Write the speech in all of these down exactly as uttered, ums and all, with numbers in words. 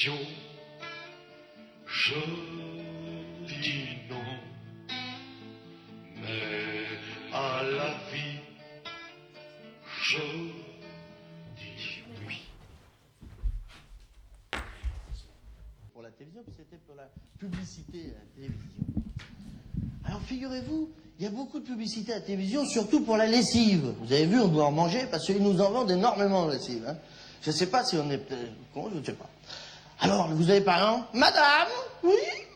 Révolution, je dis non, mais à la vie, je dis oui. Pour la télévision, puis c'était pour la publicité à la télévision. Alors figurez-vous, il y a beaucoup de publicité à la télévision, surtout pour la lessive. Vous avez vu, on doit en manger parce qu'ils nous en vendent énormément de lessive. Hein. Je ne sais pas si on est peut-être con, je ne sais pas. Alors, vous avez par exemple, madame, oui,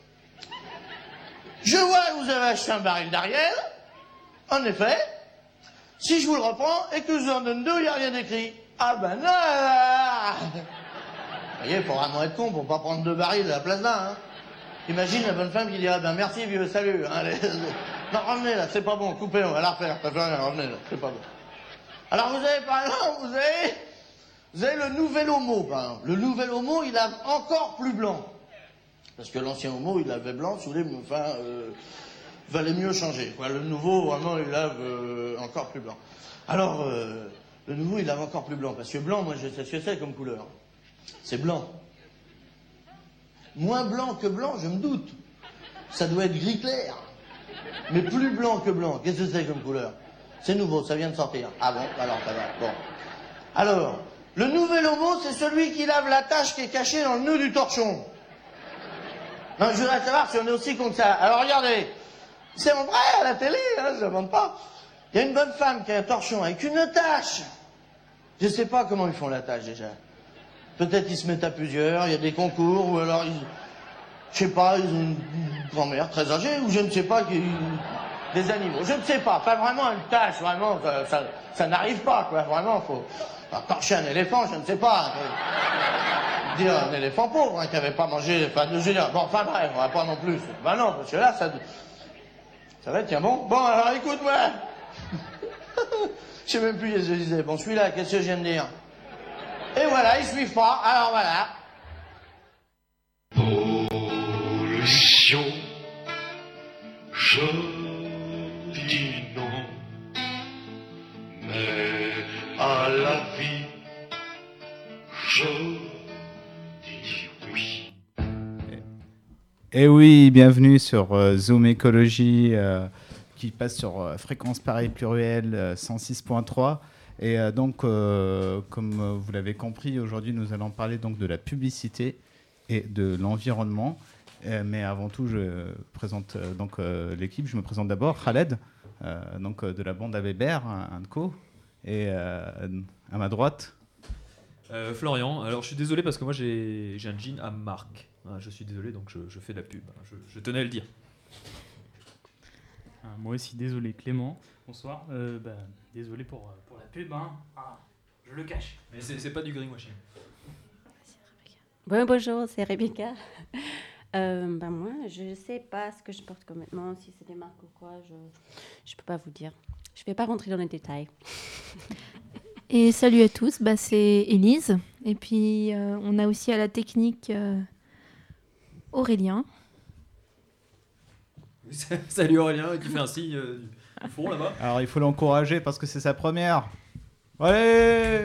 je vois que vous avez acheté un baril d'Ariel. En effet, si je vous le reprends et que je vous en donne deux, il n'y a rien d'écrit. Ah ben non. Vous voyez, il faut vraiment être con pour pas prendre deux barils à la place d'un. Hein. Imagine la bonne femme qui dirait, ben merci, vieux, salut. Hein, allez. Non, revenez là, c'est pas bon, coupez, on va la refaire. Ça fait rien, revenez là, c'est pas bon. Alors vous avez par exemple, vous avez, vous avez le nouvel homo, par exemple. Le nouvel homo, il lave encore plus blanc. Parce que l'ancien homo, il lavait blanc sous les, enfin, euh, valait mieux changer. Quoi. Le nouveau, vraiment, il lave euh, encore plus blanc. Alors, euh, le nouveau, il lave encore plus blanc. Parce que blanc, moi, je sais ce que c'est comme couleur. C'est blanc. Moins blanc que blanc, je me doute. Ça doit être gris clair. Mais plus blanc que blanc, qu'est-ce que c'est comme couleur? C'est nouveau, ça vient de sortir. Ah bon, alors ça va, bon. Alors, le nouvel homo, c'est celui qui lave la tache qui est cachée dans le nœud du torchon. Non, je voudrais savoir si on est aussi contre ça. Alors regardez, c'est en vrai à la télé, hein, je ne demande pas. Il y a une bonne femme qui a un torchon avec une tache. Je ne sais pas comment ils font la tâche déjà. Peut-être ils se mettent à plusieurs, il y a des concours, ou alors ils... Je sais pas, ils ont une grand-mère très âgée, ou je ne sais pas, qui... des animaux. Je ne sais pas, pas vraiment une tâche, vraiment, ça, ça, ça n'arrive pas, quoi, vraiment, faut... Alors, torcher un éléphant, je ne sais pas. Faut... dire un éléphant pauvre, hein, qui n'avait pas mangé, enfin, de général. Bon, enfin bref, on va pas non plus. Ben non, parce que là, ça... Ça va être, tiens bon. Bon, alors écoute-moi. Je sais même plus ce que je disais. Bon, celui-là, qu'est-ce que je viens de dire? Et voilà, ils suivent pas, alors voilà. Pollution, je dis non, mais à la vie, je dis oui. Et oui, bienvenue sur euh, Zoom Écologie euh, qui passe sur euh, Fréquence Paris Pluriel euh, cent six point trois. Et euh, donc, euh, comme euh, vous l'avez compris, aujourd'hui, nous allons parler donc de la publicité et de l'environnement. Euh, mais avant tout, je présente euh, donc euh, l'équipe. Je me présente d'abord, Khaled, euh, donc euh, de la bande à Weber, un, un co, et euh, à ma droite. Euh, Florian. Alors, je suis désolé parce que moi, j'ai, j'ai un jean à marque. Ah, je suis désolé, donc je, je fais de la pub. Je, je tenais à le dire. Ah, moi aussi, désolé, Clément. Bonsoir. Euh, bah, désolé pour, pour la pub. Hein. Ah, je le cache. Mais c'est, c'est pas du greenwashing. Bon, bonjour, c'est Rebecca. Euh, ben moi, je ne sais pas ce que je porte comme vêtements, si c'est des marques ou quoi, je ne peux pas vous dire. Je ne vais pas rentrer dans les détails. Et salut à tous, bah, c'est Élise. Et puis, euh, on a aussi à la technique euh, Aurélien. Salut Aurélien, qui fait un signe euh, du fond là-bas. Alors, il faut l'encourager parce que c'est sa première. Allez!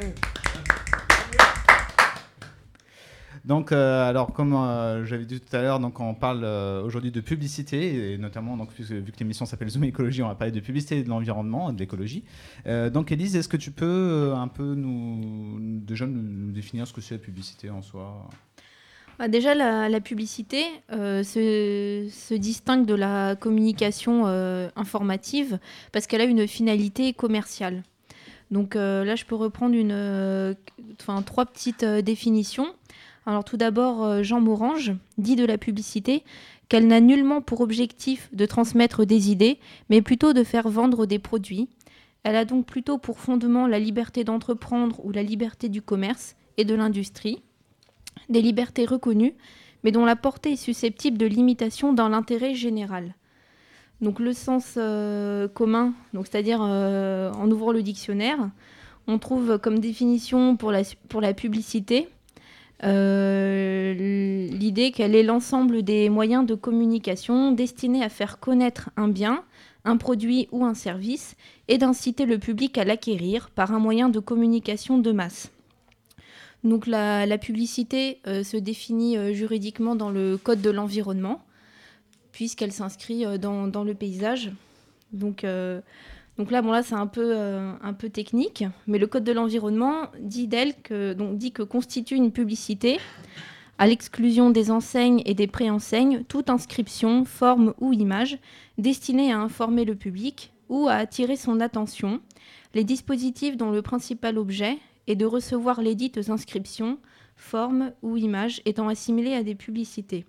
Donc, euh, alors, comme euh, j'avais dit tout à l'heure, donc on parle euh, aujourd'hui de publicité, et notamment, donc, puisque, vu que l'émission s'appelle Zoom Écologie, on va parler de publicité et de l'environnement, de l'écologie. Euh, donc, Élise, est-ce que tu peux euh, un peu nous, déjà nous définir ce que c'est la publicité en soi ? Bah, déjà, la, la publicité euh, se, se distingue de la communication euh, informative parce qu'elle a une finalité commerciale. Donc euh, là, je peux reprendre une, euh, enfin, trois petites euh, définitions. Alors tout d'abord, euh, Jean Morange dit de la publicité qu'elle n'a nullement pour objectif de transmettre des idées, mais plutôt de faire vendre des produits. Elle a donc plutôt pour fondement la liberté d'entreprendre ou la liberté du commerce et de l'industrie, des libertés reconnues, mais dont la portée est susceptible de limitation dans l'intérêt général. Donc le sens euh, commun, donc c'est-à-dire euh, en ouvrant le dictionnaire, on trouve comme définition pour la, pour la publicité euh, l'idée qu'elle est l'ensemble des moyens de communication destinés à faire connaître un bien, un produit ou un service et d'inciter le public à l'acquérir par un moyen de communication de masse. Donc la, la publicité euh, se définit euh, juridiquement dans le Code de l'environnement, puisqu'elle s'inscrit euh, dans, dans le paysage. Donc, euh, donc là, bon, là c'est un peu, euh, un peu technique, mais le Code de l'environnement dit d'elle que, donc, dit que constitue une publicité, à l'exclusion des enseignes et des préenseignes, toute inscription, forme ou image destinée à informer le public ou à attirer son attention, les dispositifs dont le principal objet est de recevoir les dites inscriptions, formes ou images étant assimilées à des publicités.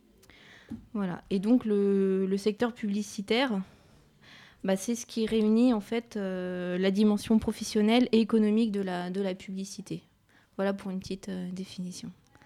Voilà. Et donc le, le secteur publicitaire, bah, c'est ce qui réunit en fait euh, la dimension professionnelle et économique de la, de la publicité. Voilà pour une petite euh, définition.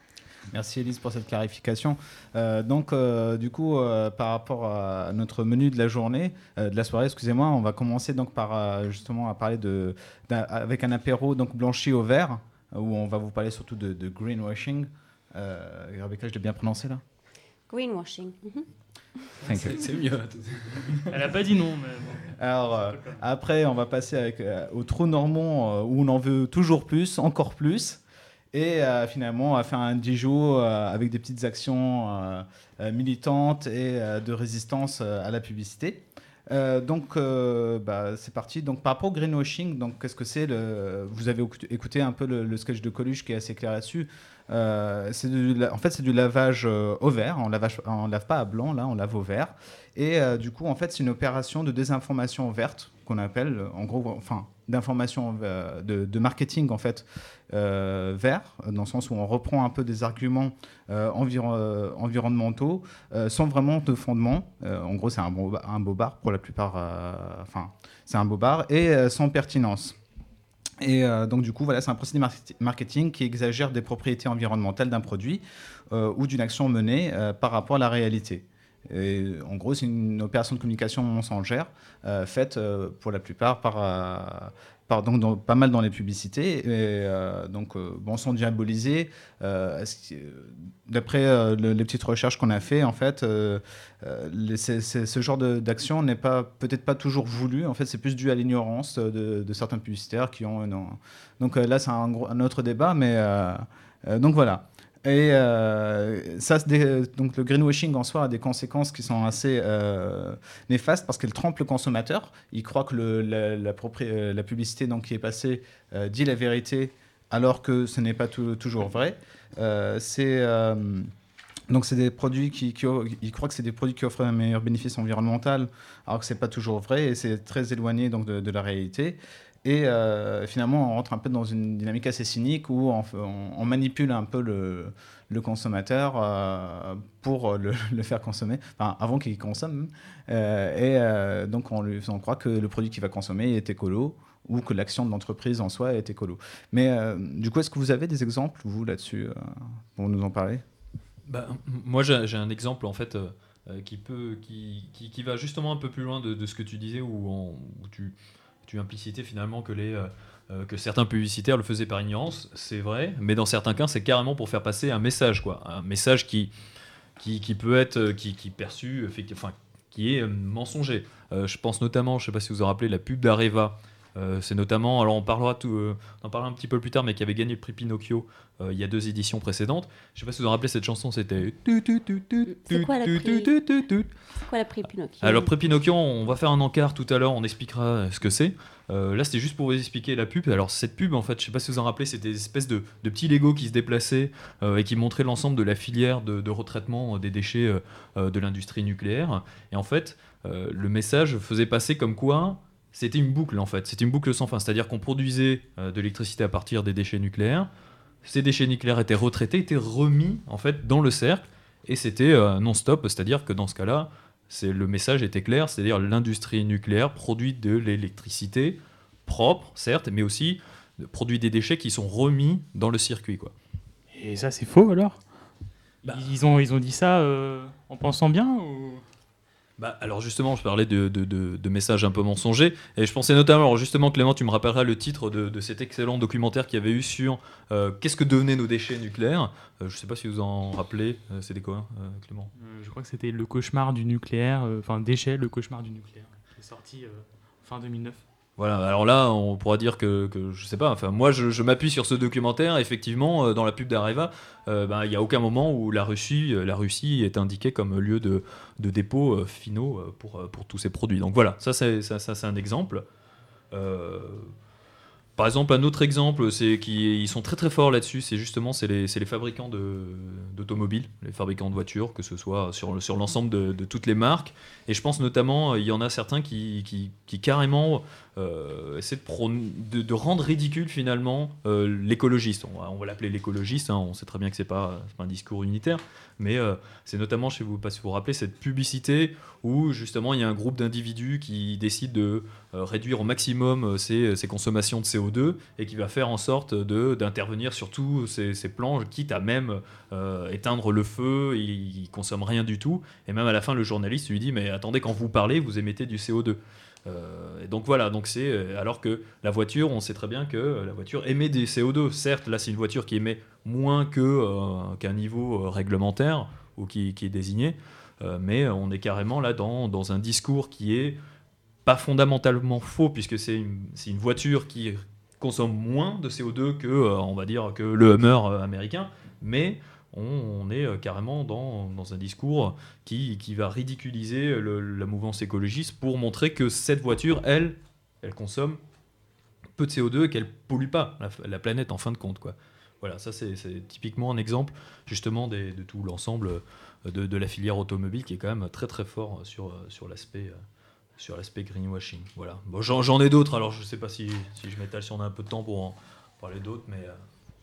Merci Élise pour cette clarification. Euh, donc euh, du coup, euh, par rapport à notre menu de la journée, euh, de la soirée, excusez-moi, on va commencer donc par euh, justement à parler de, avec un apéro donc blanchi au vert, où on va vous parler surtout de, de greenwashing. Euh, Rebecca, je l'ai bien prononcé là? Greenwashing. Mm-hmm. C'est, c'est mieux. Elle n'a pas dit non, mais bon. Alors euh, après, on va passer avec, euh, au trou normand euh, où on en veut toujours plus, encore plus. Et euh, finalement, on va faire un Dijon euh, avec des petites actions euh, euh, militantes et euh, de résistance euh, à la publicité. Euh, donc, euh, bah, c'est parti. Donc, par rapport au greenwashing, donc, qu'est-ce que c'est le... Vous avez écouté un peu le, le sketch de Coluche qui est assez clair là-dessus. Euh, c'est du, en fait, c'est du lavage euh, au vert. On ne lave pas à blanc, là, on lave au vert. Et euh, du coup, en fait, c'est une opération de désinformation verte qu'on appelle, en gros, enfin, d'information, euh, de, de marketing, en fait, euh, vert, dans le sens où on reprend un peu des arguments euh, environ, euh, environnementaux euh, sans vraiment de fondement. Euh, en gros, c'est un, beau, un bobard pour la plupart. Euh, enfin, c'est un bobard et euh, sans pertinence. Et euh, donc, du coup, voilà, c'est un procédé marketing qui exagère des propriétés environnementales d'un produit euh, ou d'une action menée euh, par rapport à la réalité. Et, en gros, c'est une opération de communication mensongère euh, faite euh, pour la plupart par, euh, par donc, dans, pas mal dans les publicités. Et, euh, donc, euh, bon, sans diaboliser, euh, d'après euh, le, les petites recherches qu'on a fait, en fait, euh, euh, les, c'est, c'est, ce genre de, d'action n'est pas, peut-être pas toujours voulu. En fait, c'est plus dû à l'ignorance de, de certains publicitaires qui ont... Non. Donc euh, là, c'est un, gros, un autre débat, mais euh, euh, donc voilà. Et euh, ça, donc le greenwashing en soi a des conséquences qui sont assez euh, néfastes parce qu'elle trompe le consommateur. Il croit que le, la, la, propri- la publicité donc, qui est passée euh, dit la vérité alors que ce n'est pas tout, toujours vrai. Euh, c'est, euh, donc c'est des produits qui, qui ils croient que c'est des produits qui offrent un meilleur bénéfice environnemental alors que ce n'est pas toujours vrai et c'est très éloigné donc, de, de la réalité. Et euh, finalement, on rentre un peu dans une dynamique assez cynique où on, on, on manipule un peu le, le consommateur euh, pour le, le faire consommer, enfin, avant qu'il consomme. Euh, et euh, donc, on lui faisant croire que le produit qu'il va consommer est écolo ou que l'action de l'entreprise en soi est écolo. Mais euh, du coup, est-ce que vous avez des exemples, vous, là-dessus, euh, pour nous en parler? Bah, moi, j'ai, j'ai un exemple, en fait, euh, qui, peut, qui, qui, qui va justement un peu plus loin de, de ce que tu disais, où, on, où tu... Tu implicitais finalement que, les, euh, que certains publicitaires le faisaient par ignorance, c'est vrai, mais dans certains cas, c'est carrément pour faire passer un message, quoi. Un message qui, qui, qui peut être qui, qui perçu, enfin, qui est euh, mensonger. Euh, je pense notamment, je ne sais pas si vous vous rappelez, la pub d'Areva. Euh, c'est notamment, alors on parlera tout, euh, on en parlera un petit peu plus tard, mais qui avait gagné le prix Pinocchio euh, il y a deux éditions précédentes. Je ne sais pas si vous vous rappelez cette chanson, c'était. C'est quoi la prix C'est quoi la prix Pinocchio? Alors prix Pinocchio, on va faire un encart tout à l'heure, on expliquera ce que c'est. Euh, là, c'était juste pour vous expliquer la pub. Alors cette pub, en fait, je ne sais pas si vous en rappelez, c'était des espèces de, de petits Legos qui se déplaçaient euh, et qui montraient l'ensemble de la filière de, de retraitement des déchets euh, de l'industrie nucléaire. Et en fait, euh, le message faisait passer comme quoi. C'était une boucle en fait, c'était une boucle sans fin, c'est-à-dire qu'on produisait euh, de l'électricité à partir des déchets nucléaires, ces déchets nucléaires étaient retraités, étaient remis en fait dans le cercle, et c'était euh, non-stop, c'est-à-dire que dans ce cas-là, c'est, le message était clair, c'est-à-dire l'industrie nucléaire produit de l'électricité propre, certes, mais aussi produit des déchets qui sont remis dans le circuit, quoi. Et ça c'est faux alors? Bah. Ils, ont, ils ont dit ça euh, en pensant bien ou... Bah, alors justement, je parlais de, de, de, de messages un peu mensongers, et je pensais notamment, alors justement Clément, tu me rappelleras le titre de, de cet excellent documentaire qu'il y avait eu sur euh, qu'est-ce que devenaient nos déchets nucléaires. Euh, je ne sais pas si vous en rappelez, euh, c'était quoi euh, Clément? euh, Je crois que c'était Le cauchemar du nucléaire, enfin euh, Déchets, le cauchemar du nucléaire, qui est sorti euh, fin deux mille neuf. Voilà, alors là, on pourra dire que, que je sais pas, enfin, moi je, je m'appuie sur ce documentaire, effectivement, euh, dans la pub d'Areva, euh, ben, il n'y a aucun moment où la Russie, euh, la Russie est indiquée comme lieu de, de dépôt euh, finaux euh, pour, euh, pour tous ces produits. Donc voilà, ça c'est, ça, ça, c'est un exemple. Euh, Par exemple, un autre exemple, c'est qu'ils sont très très forts là-dessus, c'est justement c'est les, c'est les fabricants de, d'automobiles, les fabricants de voitures, que ce soit sur, sur l'ensemble de, de toutes les marques. Et je pense notamment, il y en a certains qui, qui, qui carrément euh, essaient de, prône- de, de rendre ridicule finalement euh, l'écologiste. On va, on va l'appeler l'écologiste, hein, on sait très bien que c'est pas, c'est pas un discours unitaire, mais euh, c'est notamment, je ne sais vous- pas si vous vous rappelez, cette publicité où justement il y a un groupe d'individus qui décide de euh, réduire au maximum euh, ses, ses consommations de C O deux et qui va faire en sorte de, d'intervenir sur tous ces, ces plans, quitte à même euh, éteindre le feu, il, il consomme rien du tout. Et même à la fin, le journaliste lui dit mais attendez, quand vous parlez, vous émettez du C O deux. Euh, et donc voilà, donc c'est euh, alors que la voiture, on sait très bien que euh, la voiture émet des C O deux. Certes, là c'est une voiture qui émet moins que, euh, qu'un niveau euh, réglementaire ou qui, qui est désigné, euh, mais on est carrément là dans, dans un discours qui est pas fondamentalement faux, puisque c'est une, c'est une voiture qui consomme moins de C O deux que, euh, on va dire, que le Hummer euh, américain, mais on, on est euh, carrément dans, dans un discours qui, qui va ridiculiser le- la mouvance écologiste pour montrer que cette voiture, elle, elle consomme peu de C O deux et qu'elle pollue pas la, la planète en fin de compte, quoi. Voilà, ça c'est, c'est typiquement un exemple justement des- de tout l'ensemble euh, de, de la filière automobile qui est quand même très très fort sur, euh, sur l'aspect... euh, sur l'aspect greenwashing. Voilà. Bon, j'en, j'en ai d'autres, alors je ne sais pas si, si je m'étale, si on a un peu de temps pour en parler d'autres, mais... euh,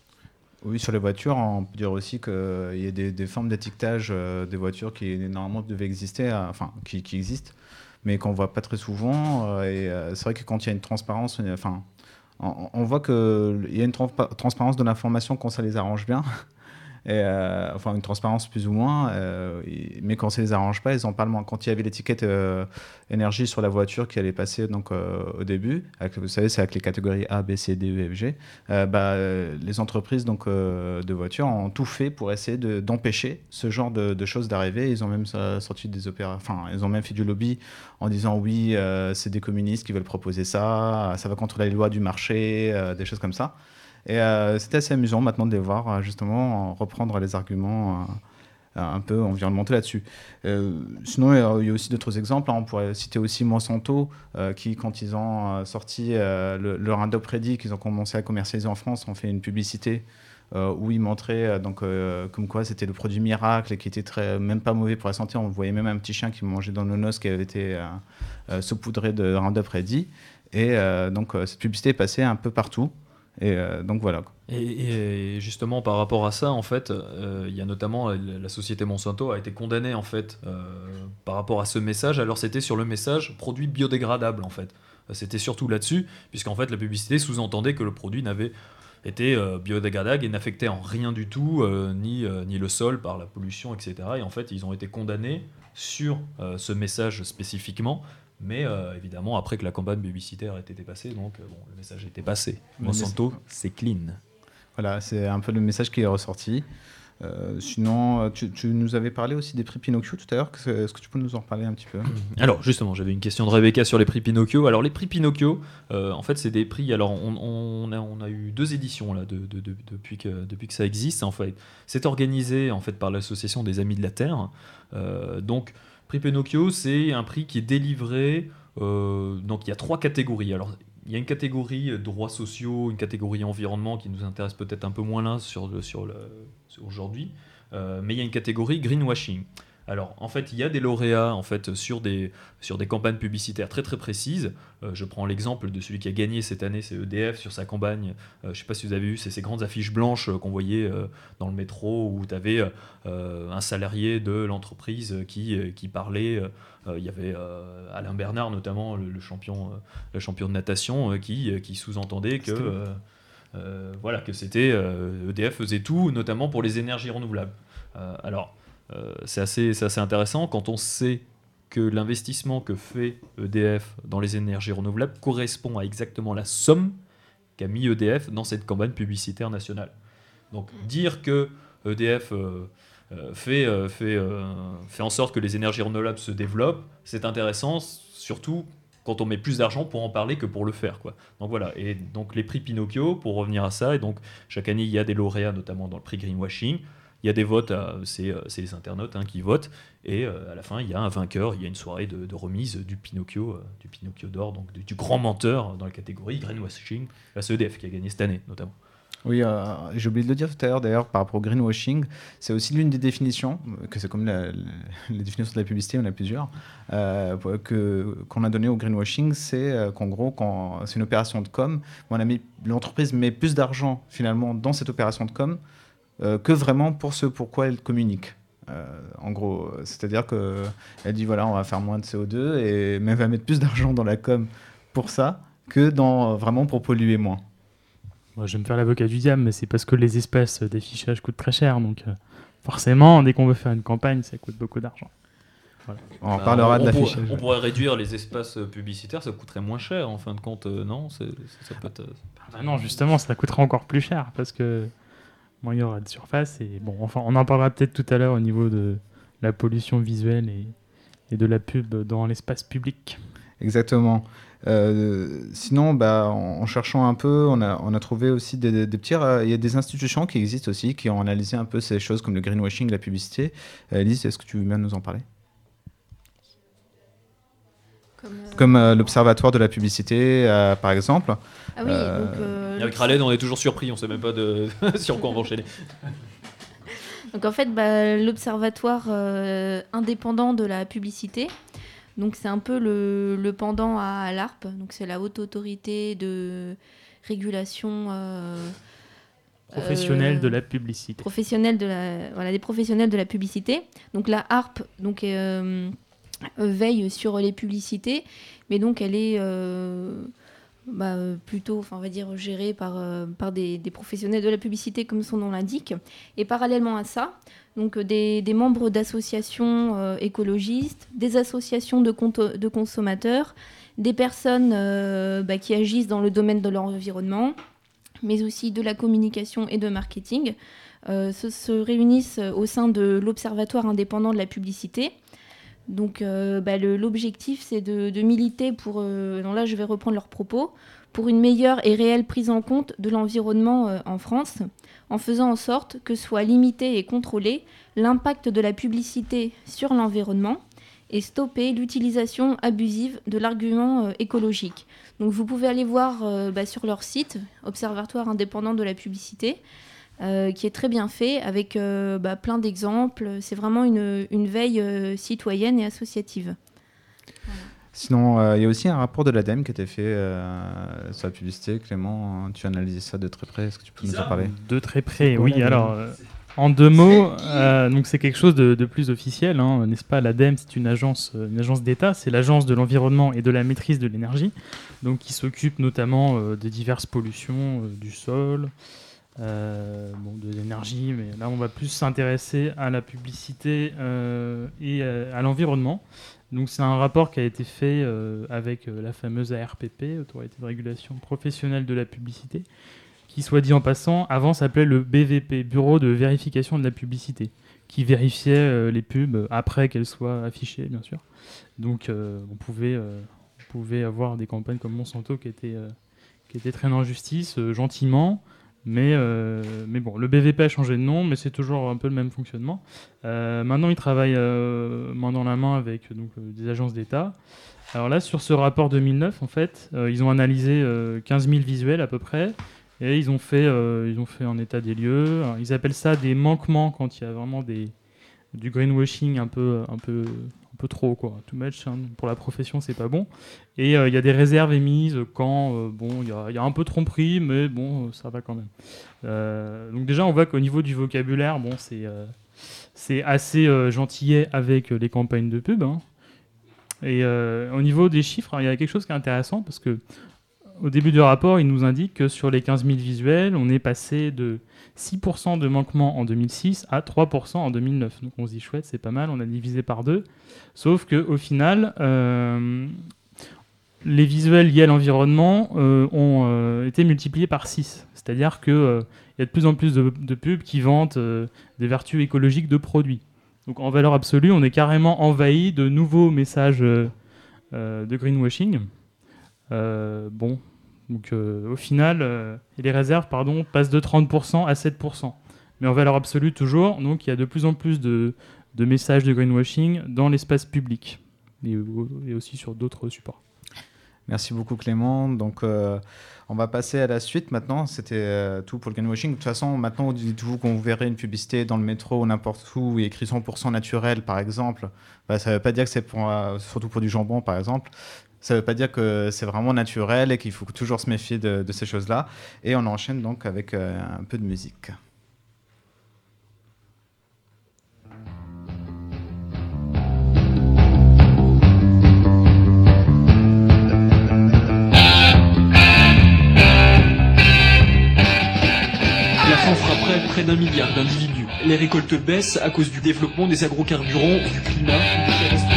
Oui, sur les voitures, on peut dire aussi qu'il y a des, des formes d'étiquetage euh, des voitures qui normalement devaient exister, euh, enfin qui, qui existent, mais qu'on voit pas très souvent. euh, et euh, c'est vrai que quand il y a une transparence, euh, enfin, on, on voit qu'il y a une transpa- transparence de l'information quand ça les arrange bien. Et, euh, enfin, une transparence plus ou moins, euh, et- mais quand ça les arrange pas, ils en parlent moins. Quand il y avait l'étiquette euh, énergie sur la voiture qui allait passer donc, euh, au début, avec, vous savez, c'est avec les catégories A, B, C, D, E, F, G, euh, bah, euh, les entreprises donc, euh, de voitures ont tout fait pour essayer de- d'empêcher ce genre de, de choses d'arriver. Ils ont même euh, sorti des opéra... enfin, ils ont même fait du lobby en disant oui, euh, c'est des communistes qui veulent proposer ça, ça va contre les lois du marché, euh, des choses comme ça. Et euh, c'était assez amusant maintenant de les voir euh, justement reprendre les arguments euh, un peu environnementaux là-dessus. Euh, sinon, euh, il y a aussi d'autres exemples. Hein. On pourrait citer aussi Monsanto, euh, qui, quand ils ont euh, sorti euh, le, le Roundup Ready, qu'ils ont commencé à commercialiser en France, ont fait une publicité euh, où ils montraient euh, donc, euh, comme quoi c'était le produit miracle et qui était très, même pas mauvais pour la santé. On voyait même un petit chien qui mangeait dans nos noces qui avait été euh, euh, saupoudré de Roundup Ready. Et euh, donc, euh, cette publicité est passée un peu partout. Et euh, donc voilà. Et, et justement par rapport à ça, en fait, euh, il y a notamment euh, la société Monsanto a été condamnée en fait euh, par rapport à ce message. Alors c'était sur le message produit biodégradable en fait. C'était surtout là-dessus, puisqu'en fait la publicité sous-entendait que le produit n'avait été euh, biodégradable et n'affectait en rien du tout euh, ni, euh, ni le sol par la pollution, et cetera. Et en fait ils ont été condamnés sur euh, ce message spécifiquement. Mais euh, évidemment, après que la campagne publicitaire ait été passée, donc euh, bon, le message était passé. Monsanto, c'est clean. Voilà, c'est un peu le message qui est ressorti. Euh, sinon, tu, tu nous avais parlé aussi des prix Pinocchio tout à l'heure. Est-ce que tu peux nous en reparler un petit peu ? Alors, justement, j'avais une question de Rebecca sur les prix Pinocchio. Alors, les prix Pinocchio, euh, en fait, c'est des prix. Alors, on, on, a, on a eu deux éditions là, de, de, de, depuis, que, depuis que ça existe. En fait, c'est organisé en fait, par l'Association des Amis de la Terre. Euh, donc, prix Pinocchio, c'est un prix qui est délivré. Euh, donc, il y a trois catégories. Alors, il y a une catégorie droits sociaux, une catégorie environnement qui nous intéresse peut-être un peu moins là sur, le, sur, le, sur aujourd'hui, euh, mais il y a une catégorie greenwashing. Alors, en fait, il y a des lauréats en fait, sur, des, sur des campagnes publicitaires très très précises. Euh, je prends l'exemple de celui qui a gagné cette année, c'est E D F sur sa campagne. Euh, je ne sais pas si vous avez vu, c'est ces grandes affiches blanches euh, qu'on voyait euh, dans le métro où tu avais euh, un salarié de l'entreprise qui, euh, qui parlait. Euh, il y avait euh, Alain Bernard, notamment, le, le, champion, euh, le champion de natation, euh, qui, qui sous-entendait que, euh, euh, voilà, que c'était, euh, E D F faisait tout, notamment pour les énergies renouvelables. Euh, alors, Euh, c'est assez, c'est assez intéressant quand on sait que l'investissement que fait E D F dans les énergies renouvelables correspond à exactement la somme qu'a mis E D F dans cette campagne publicitaire nationale. Donc dire que E D F euh, euh, fait, euh, fait, euh, fait en sorte que les énergies renouvelables se développent, c'est intéressant, surtout quand on met plus d'argent pour en parler que pour le faire, quoi. Donc voilà, et donc les prix Pinocchio, pour revenir à ça, et donc chaque année il y a des lauréats, notamment dans le prix Greenwashing, il y a des votes, à, c'est, euh, c'est les internautes hein, qui votent, et euh, à la fin il y a un vainqueur, il y a une soirée de, de remise du Pinocchio, euh, du Pinocchio d'or, donc du, du grand menteur dans la catégorie Greenwashing, la C E D F qui a gagné cette année notamment. Oui, euh, j'ai oublié de le dire tout à l'heure d'ailleurs par rapport au greenwashing, c'est aussi l'une des définitions, que c'est comme la, la, les définitions de la publicité, on a plusieurs, euh, que, qu'on a donné au greenwashing, c'est euh, qu'en gros, quand c'est une opération de com, on a mis, l'entreprise met plus d'argent finalement dans cette opération de com euh, que vraiment pour ce pourquoi elle communique. Euh, en gros, c'est-à-dire qu'elle dit voilà, on va faire moins de C O deux et même va mettre plus d'argent dans la com pour ça que dans, vraiment pour polluer moins. Moi, je vais me faire l'avocat du diable, mais c'est parce que les espaces d'affichage coûtent très cher. Donc, euh, forcément, dès qu'on veut faire une campagne, ça coûte beaucoup d'argent. Voilà. On Bah, parlera on, de on l'affichage. pourrait, on pourrait réduire les espaces publicitaires, ça coûterait moins cher en fin de compte, euh, non c'est, ça peut être... Bah non, justement, ça coûtera encore plus cher parce que moins il y aura de surface. Et bon, enfin, on en parlera peut-être tout à l'heure au niveau de la pollution visuelle et, et de la pub dans l'espace public. Exactement. Euh, sinon, bah, en, en cherchant un peu, on a, on a trouvé aussi des, des, des petits... Il y a des institutions qui existent aussi, qui ont analysé un peu ces choses comme le greenwashing, la publicité. Euh, Elise, est-ce que tu veux bien nous en parler ? Comme, euh... Comme euh, l'Observatoire de la publicité, euh, par exemple. Ah oui, Euh, donc... Euh, Avec Raleigh, on est toujours surpris, on ne sait même pas de... sur quoi on va enchaîner. Donc en fait, bah, l'Observatoire euh, indépendant de la publicité, donc c'est un peu le, le pendant à, à l'A R P, donc c'est la Haute Autorité de Régulation... Euh, Professionnelle euh, de la publicité. Professionnelle de la, voilà, des professionnels de la publicité. Donc la A R P donc, euh, veille sur les publicités, mais donc elle est... Euh, Bah, euh, plutôt, enfin, on va dire, géré par, euh, par des, des professionnels de la publicité, comme son nom l'indique. Et parallèlement à ça, donc, euh, des, des membres d'associations euh, écologistes, des associations de, cont- de consommateurs, des personnes euh, bah, qui agissent dans le domaine de l'environnement, mais aussi de la communication et de marketing, euh, se, se réunissent au sein de l'Observatoire indépendant de la publicité. Donc euh, bah, le, l'objectif, c'est de, de militer pour, euh, non, là je vais reprendre leurs propos, pour une meilleure et réelle prise en compte de l'environnement euh, en France, en faisant en sorte que soit limité et contrôlé l'impact de la publicité sur l'environnement et stopper l'utilisation abusive de l'argument euh, écologique. Donc vous pouvez aller voir euh, bah, sur leur site, Observatoire indépendant de la publicité, Euh, qui est très bien fait, avec euh, bah, plein d'exemples. C'est vraiment une, une veille euh, citoyenne et associative. Voilà. Sinon, il euh, y a aussi un rapport de l'ADEME qui a été fait euh, sur la publicité. Clément, tu as analysé ça de très près. Est-ce que tu peux nous en parler ? De très près, oui. Alors, euh, en deux mots, euh, donc c'est quelque chose de, de plus officiel, hein, n'est-ce pas ? L'ADEME, c'est une agence, une agence d'État, c'est l'agence de l'environnement et de la maîtrise de l'énergie, donc qui s'occupe notamment euh, des diverses pollutions euh, du sol, Euh, bon, de l'énergie, mais là on va plus s'intéresser à la publicité euh, et à, à l'environnement. Donc c'est un rapport qui a été fait euh, avec euh, la fameuse A R P P, Autorité de régulation professionnelle de la publicité, qui, soit dit en passant, avant s'appelait le B V P, Bureau de vérification de la publicité, qui vérifiait euh, les pubs après qu'elles soient affichées, bien sûr. Donc euh, on pouvait, euh, on pouvait avoir des campagnes comme Monsanto qui étaient, euh, qui étaient traînées en justice, euh, gentiment. Mais, euh, mais bon, le B V P a changé de nom, mais c'est toujours un peu le même fonctionnement. Euh, maintenant, ils travaillent euh, main dans la main avec donc, euh, des agences d'État. Alors là, sur ce rapport deux mille neuf, en fait, euh, ils ont analysé euh, quinze mille visuels à peu près, et ils ont fait, euh, ils ont fait un état des lieux. Alors, ils appellent ça des manquements quand il y a vraiment des, du greenwashing un peu, un peu, un peu trop, quoi. Too much, hein, pour la profession, c'est pas bon. Et il euh, y a des réserves émises quand euh, bon, il y, y a un peu de tromperie, mais bon, ça va quand même. Euh, donc déjà, on voit qu'au niveau du vocabulaire, bon, c'est, euh, c'est assez euh, gentillet avec les campagnes de pub. Hein. Et euh, au niveau des chiffres, il y a quelque chose qui est intéressant parce que au début du rapport, il nous indique que sur les quinze mille visuels, on est passé de six pour cent de manquements en deux mille six à trois pour cent en deux mille neuf. Donc on se dit chouette, c'est pas mal, on a divisé par deux. Sauf qu'au final, euh, les visuels liés à l'environnement euh, ont euh, été multipliés par six. C'est-à-dire qu'il euh, y a de plus en plus de, de pubs qui vantent euh, des vertus écologiques de produits. Donc en valeur absolue, on est carrément envahi de nouveaux messages euh, euh, de greenwashing. Euh, bon, donc euh, au final, euh, et les réserves pardon, passent de trente pour cent à sept pour cent. Mais en valeur absolue toujours, donc il y a de plus en plus de, de messages de greenwashing dans l'espace public et, et aussi sur d'autres supports. Merci beaucoup Clément. Donc euh, on va passer à la suite maintenant. C'était euh, tout pour le greenwashing. De toute façon, maintenant, dites-vous qu'on verrait une publicité dans le métro ou n'importe où où il y a écrit cent pour cent naturel, par exemple. Bah, ça ne veut pas dire que c'est pour, euh, surtout pour du jambon, par exemple. Ça ne veut pas dire que c'est vraiment naturel et qu'il faut toujours se méfier de, de ces choses-là. Et on enchaîne donc avec euh, un peu de musique. La France frappera près d'un milliard d'individus. Les récoltes baissent à cause du développement des agrocarburants, du climat, des catastrophes.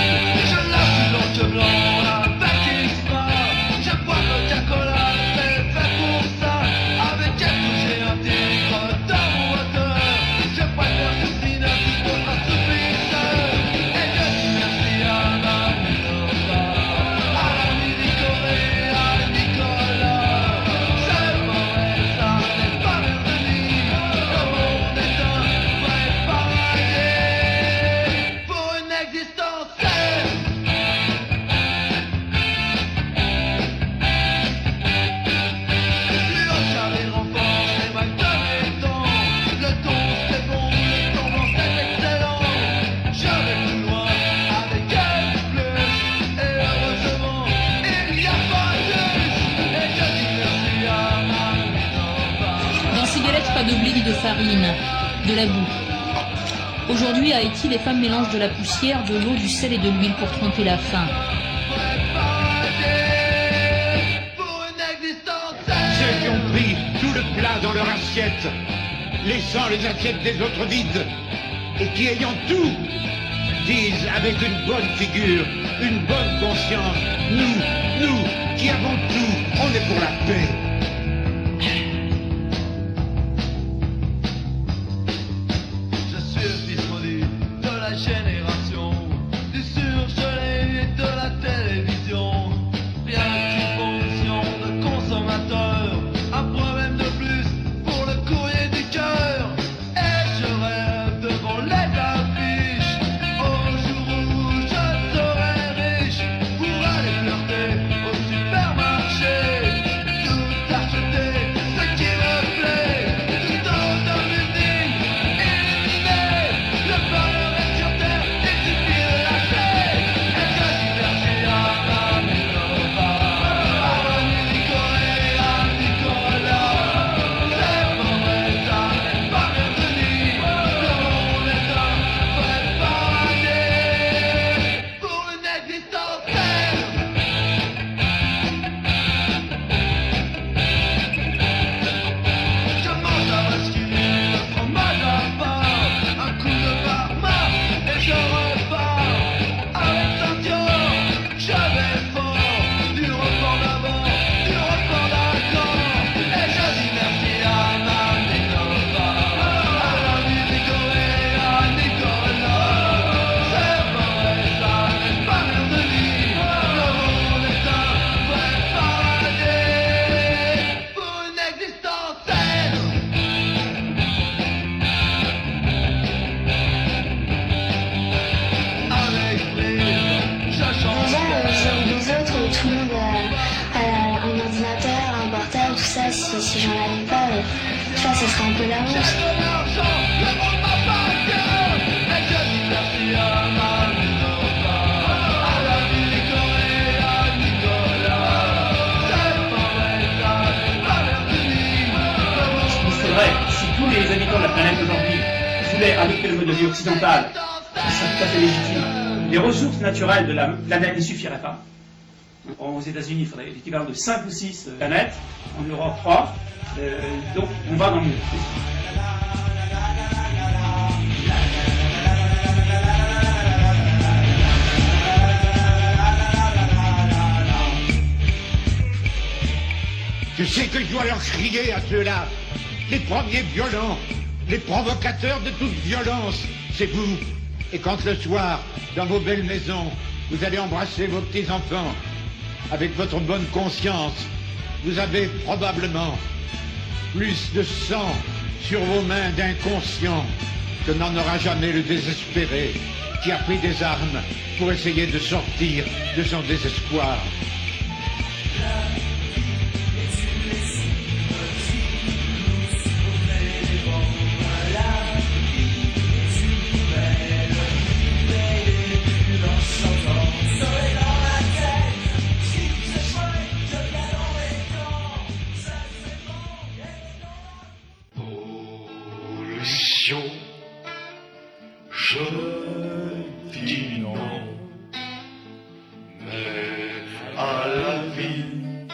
De farine, de la boue. Aujourd'hui, à Haïti, les femmes mélangent de la poussière, de l'eau, du sel et de l'huile pour tremper la faim. Ceux qui ont pris tout le plat dans leur assiette, laissant les assiettes des autres vides, et qui, ayant tout, disent avec une bonne figure, une bonne conscience, nous, nous, qui avons tout, on est pour la paix. Si, si j'en avais pas, euh, tu vois, ça serait un peu la honte. C'est vrai, si tous les habitants de la planète aujourd'hui voulaient adopter le mode de vie occidental, ce serait tout à fait légitime. Les ressources naturelles de la planète ne suffiraient pas. Aux États-Unis, il faudrait l'équivalent de cinq ou six planètes, en Europe trois, euh, donc on va dans le mieux. Je sais que je dois leur crier à ceux-là, les premiers violents, les provocateurs de toute violence, c'est vous. Et quand le soir, dans vos belles maisons, Vous allez embrasser vos petits-enfants avec votre bonne conscience. Vous avez probablement plus de sang sur vos mains d'inconscient que n'en aura jamais le désespéré qui a pris des armes pour essayer de sortir de son désespoir. Pollution, je dis non, mais à la vie,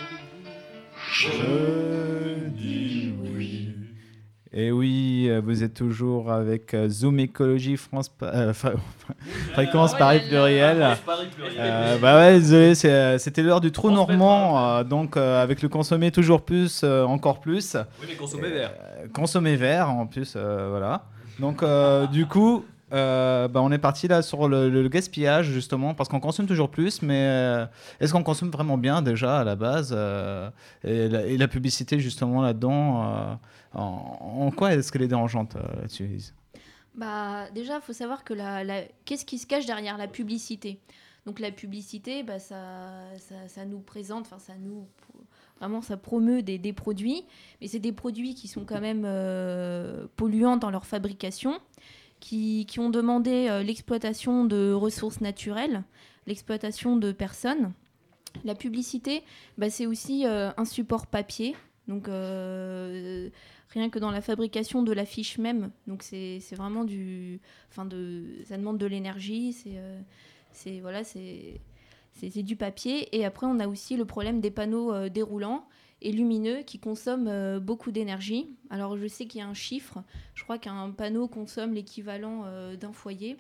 je dis oui. Et oui, euh, vous êtes toujours avec euh, Zoom Écologie France Pa- euh, Fr- Fréquence Paris Pluriel. Euh, bah ouais, désolé, c'est, euh, c'était l'heure du trou normand, euh, donc euh, avec le consommer toujours plus, euh, encore plus. Oui, mais consommer vert. Euh, consommer vert en plus, euh, voilà. Donc euh, du coup, euh, bah, on est parti là sur le, le gaspillage justement, parce qu'on consomme toujours plus, mais euh, est-ce qu'on consomme vraiment bien déjà à la base euh, et, la, et la publicité justement là-dedans, euh, en, en quoi est-ce qu'elle est dérangeante euh, là-dessus, Lise ? Bah, déjà, il faut savoir que la, la... qu'est-ce qui se cache derrière la publicité. Donc la publicité, bah, ça, ça, ça nous présente, enfin ça nous, vraiment ça promeut des, des produits, mais c'est des produits qui sont quand même euh, polluants dans leur fabrication, qui, qui ont demandé euh, l'exploitation de ressources naturelles, l'exploitation de personnes. La publicité, bah, c'est aussi euh, un support papier, donc euh, rien que dans la fabrication de l'affiche même, donc c'est, c'est vraiment du, enfin de, ça demande de l'énergie, c'est euh, C'est, voilà, c'est, c'est, c'est du papier. Et après, on a aussi le problème des panneaux euh, déroulants et lumineux qui consomment euh, beaucoup d'énergie. Alors, je sais qu'il y a un chiffre. Je crois qu'un panneau consomme l'équivalent euh, d'un foyer,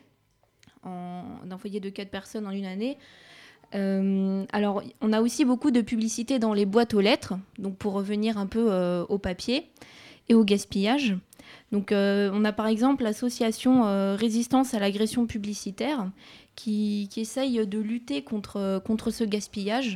en, d'un foyer de quatre personnes en une année. Euh, alors, on a aussi beaucoup de publicité dans les boîtes aux lettres, donc pour revenir un peu euh, au papier et au gaspillage. Donc, euh, on a par exemple l'association euh, Résistance à l'agression publicitaire qui, qui essaye de lutter contre, contre ce gaspillage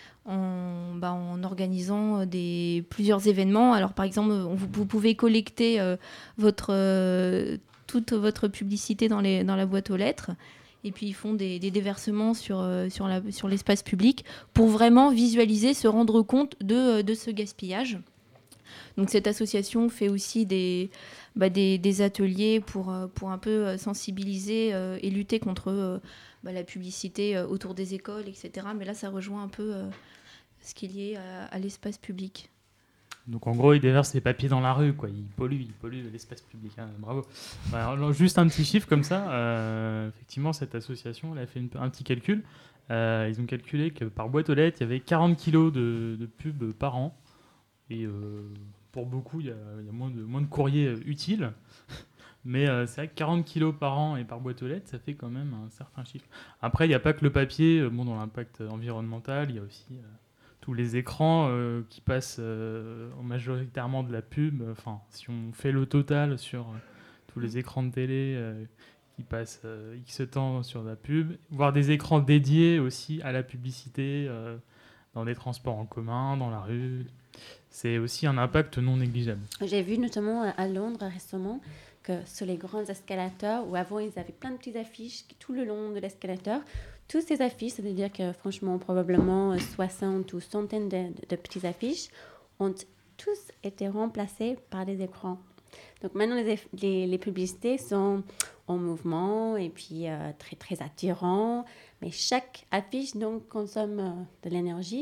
en, bah, en organisant des, plusieurs événements. Alors, par exemple, on, vous pouvez collecter euh, votre, euh, toute votre publicité dans, les, dans la boîte aux lettres. Et puis, ils font des, des déversements sur, euh, sur, la, sur l'espace public pour vraiment visualiser, se rendre compte de, de ce gaspillage. Donc, cette association fait aussi des, bah, des, des ateliers pour, pour un peu sensibiliser euh, et lutter contre euh, bah, la publicité euh, autour des écoles, et cetera. Mais là, ça rejoint un peu euh, ce qui est lié à, à l'espace public. Donc en gros, ils déversent les papiers dans la rue, quoi. Ils polluent, ils polluent l'espace public. Hein. Bravo. Bah, alors, juste un petit chiffre comme ça. Euh, effectivement, cette association, elle a fait une, un petit calcul. Euh, ils ont calculé que par boîte aux lettres, il y avait quarante kilos de, de pubs par an. Et euh, pour beaucoup, il y a, il y a moins, de, moins de courriers euh, utiles. Mais euh, c'est vrai que quarante kilos par an et par boîte aux lettres, ça fait quand même un certain chiffre. Après, il n'y a pas que le papier. Bon, dans l'impact environnemental, il y a aussi... Euh, tous les écrans euh, qui passent euh, majoritairement de la pub. Enfin, si on fait le total sur euh, tous les écrans de télé euh, qui passent euh, X temps sur la pub, voire des écrans dédiés aussi à la publicité euh, dans des transports en commun, dans la rue, c'est aussi un impact non négligeable. J'ai vu notamment à Londres récemment que sur les grands escalators, où avant ils avaient plein de petites affiches tout le long de l'escalator, toutes ces affiches, c'est-à-dire que franchement probablement soixante ou centaines de, de, de petites affiches, ont tous été remplacées par des écrans. Donc maintenant les, les, les publicités sont en mouvement et puis euh, très, très attirants, mais chaque affiche donc consomme euh, de l'énergie.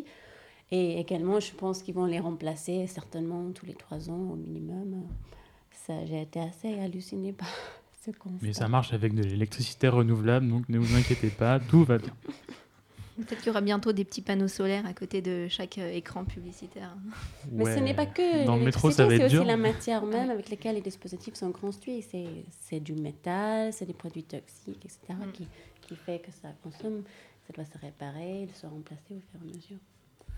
Et également, je pense qu'ils vont les remplacer certainement tous les trois ans au minimum. Ça, j'ai été assez hallucinée par ce constat. Mais ça marche avec de l'électricité renouvelable, donc ne vous inquiétez pas, tout va bien. Peut-être qu'il y aura bientôt des petits panneaux solaires à côté de chaque euh, écran publicitaire. Mais ouais. Ce n'est pas que dans le métro, ça va être c'est dur. aussi la matière même avec laquelle les dispositifs sont construits. C'est, c'est du métal, c'est des produits toxiques, et cetera, mm. qui, qui fait que ça consomme. Ça doit se réparer, se remplacer au fur et à mesure.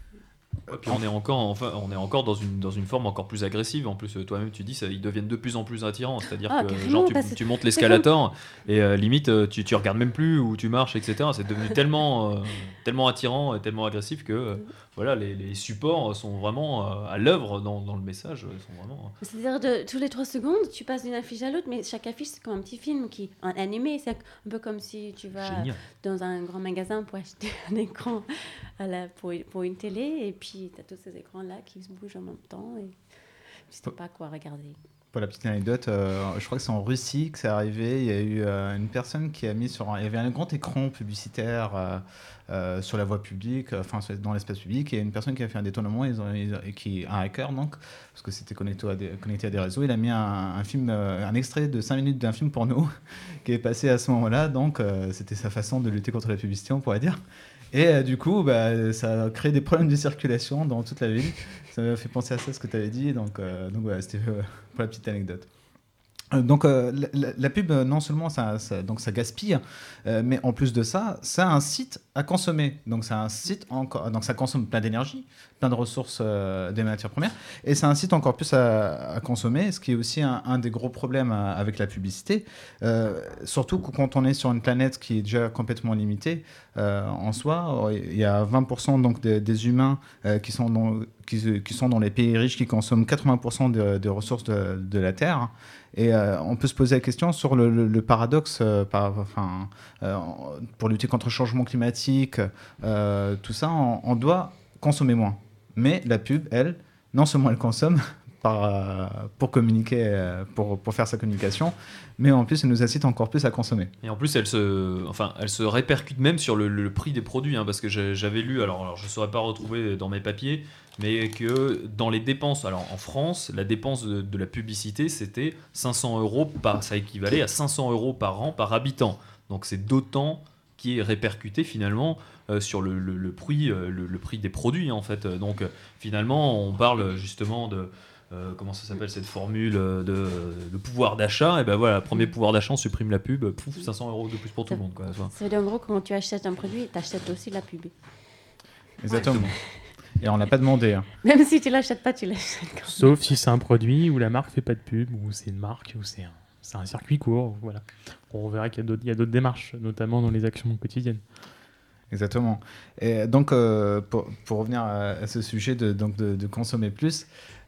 Et puis on est encore, enfin, on est encore dans une dans une forme encore plus agressive. En plus, euh, toi-même, tu dis, ça, ils deviennent de plus en plus attirants. C'est-à-dire Ah, que carrément, genre tu, parce que- tu montes l'escalator et euh, limite euh, tu tu regardes même plus où tu marches, et cetera. C'est devenu tellement euh, tellement attirant et tellement agressif que euh, voilà, les, les supports sont vraiment euh, à l'œuvre dans, dans le message. euh, Sont vraiment. C'est-à-dire, de, tous les trois secondes, tu passes d'une affiche à l'autre, mais chaque affiche, c'est comme un petit film qui en animé. C'est un peu comme si tu vas Génial. dans un grand magasin pour acheter un écran à la, pour, pour une télé, et puis tu as tous ces écrans-là qui se bougent en même temps, et tu sais pas quoi regarder. Pour la petite anecdote, euh, je crois que c'est en Russie que c'est arrivé. Il y a eu euh, une personne qui a mis sur un, il y avait un grand écran publicitaire euh, euh, sur la voie publique, euh, enfin dans l'espace public, et une personne qui a fait un détournement, ils ont, ils ont- et qui un hacker donc, parce que c'était connecté à des, connecté à des réseaux, il a mis un, un film, euh, un extrait de cinq minutes d'un film porno qui est passé à ce moment-là. Donc euh, c'était sa façon de lutter contre la publicité, on pourrait dire. Et euh, du coup, bah, ça a créé des problèmes de circulation dans toute la ville. Ça m'a fait penser à ça, ce que tu avais dit. Donc, euh, donc voilà, c'était euh, pour la petite anecdote. Euh, donc euh, la, la- la pub, euh, non seulement ça, ça- donc ça gaspille, euh, mais en plus de ça, ça incite à consommer. Donc ça incite encore, donc ça consomme plein d'énergie, plein de ressources, euh, des matières premières, et ça incite encore plus à, à consommer, ce qui est aussi un, un des gros problèmes euh, avec la publicité. Euh, surtout que quand on est sur une planète qui est déjà complètement limitée euh, en soi, il y a vingt pour cent donc des, des humains euh, qui sont dans qui, qui sont dans les pays riches qui consomment quatre-vingts pour cent de- des ressources de, de la Terre. Et euh, on peut se poser la question sur le, le- le paradoxe, euh, par, enfin, euh, pour lutter contre le changement climatique, euh, tout ça, on, on doit consommer moins. Mais la pub, elle, non seulement elle consomme par, euh, pour communiquer, euh, pour, pour faire sa communication, mais en plus elle nous incite encore plus à consommer. Et en plus, elle se, enfin, elle se répercute même sur le, le prix des produits, hein, parce que j'ai- j'avais lu, alors, alors je ne saurais pas retrouver dans mes papiers, mais que dans les dépenses, alors en France, la dépense de, de la publicité, c'était cinq cents euros par, ça équivalait à cinq cents euros par an par habitant. Donc c'est d'autant qui est répercuté finalement euh, sur le, le- le prix, euh, le, le prix des produits en fait. Donc euh, finalement, on parle justement de euh, comment ça s'appelle cette formule euh, de, de pouvoir d'achat. Et ben voilà, premier pouvoir d'achat, on supprime la pub, pouf, cinq cents euros de plus pour tout le monde, quoi. Enfin, Ça veut dire en gros, quand tu achètes un produit, tu achètes aussi la pub. Exactement. Et on l'a pas demandé. hein. Même si tu l'achètes pas, tu l'achètes quand même. Sauf si c'est un produit où la marque fait pas de pub, ou c'est une marque, ou c'est un, c'est un circuit court. Voilà. On verra qu'il y a d'autres- il y a d'autres démarches, notamment dans les actions quotidiennes. Exactement. Et donc, euh, pour, pour revenir à, à ce sujet de, donc de, de consommer plus,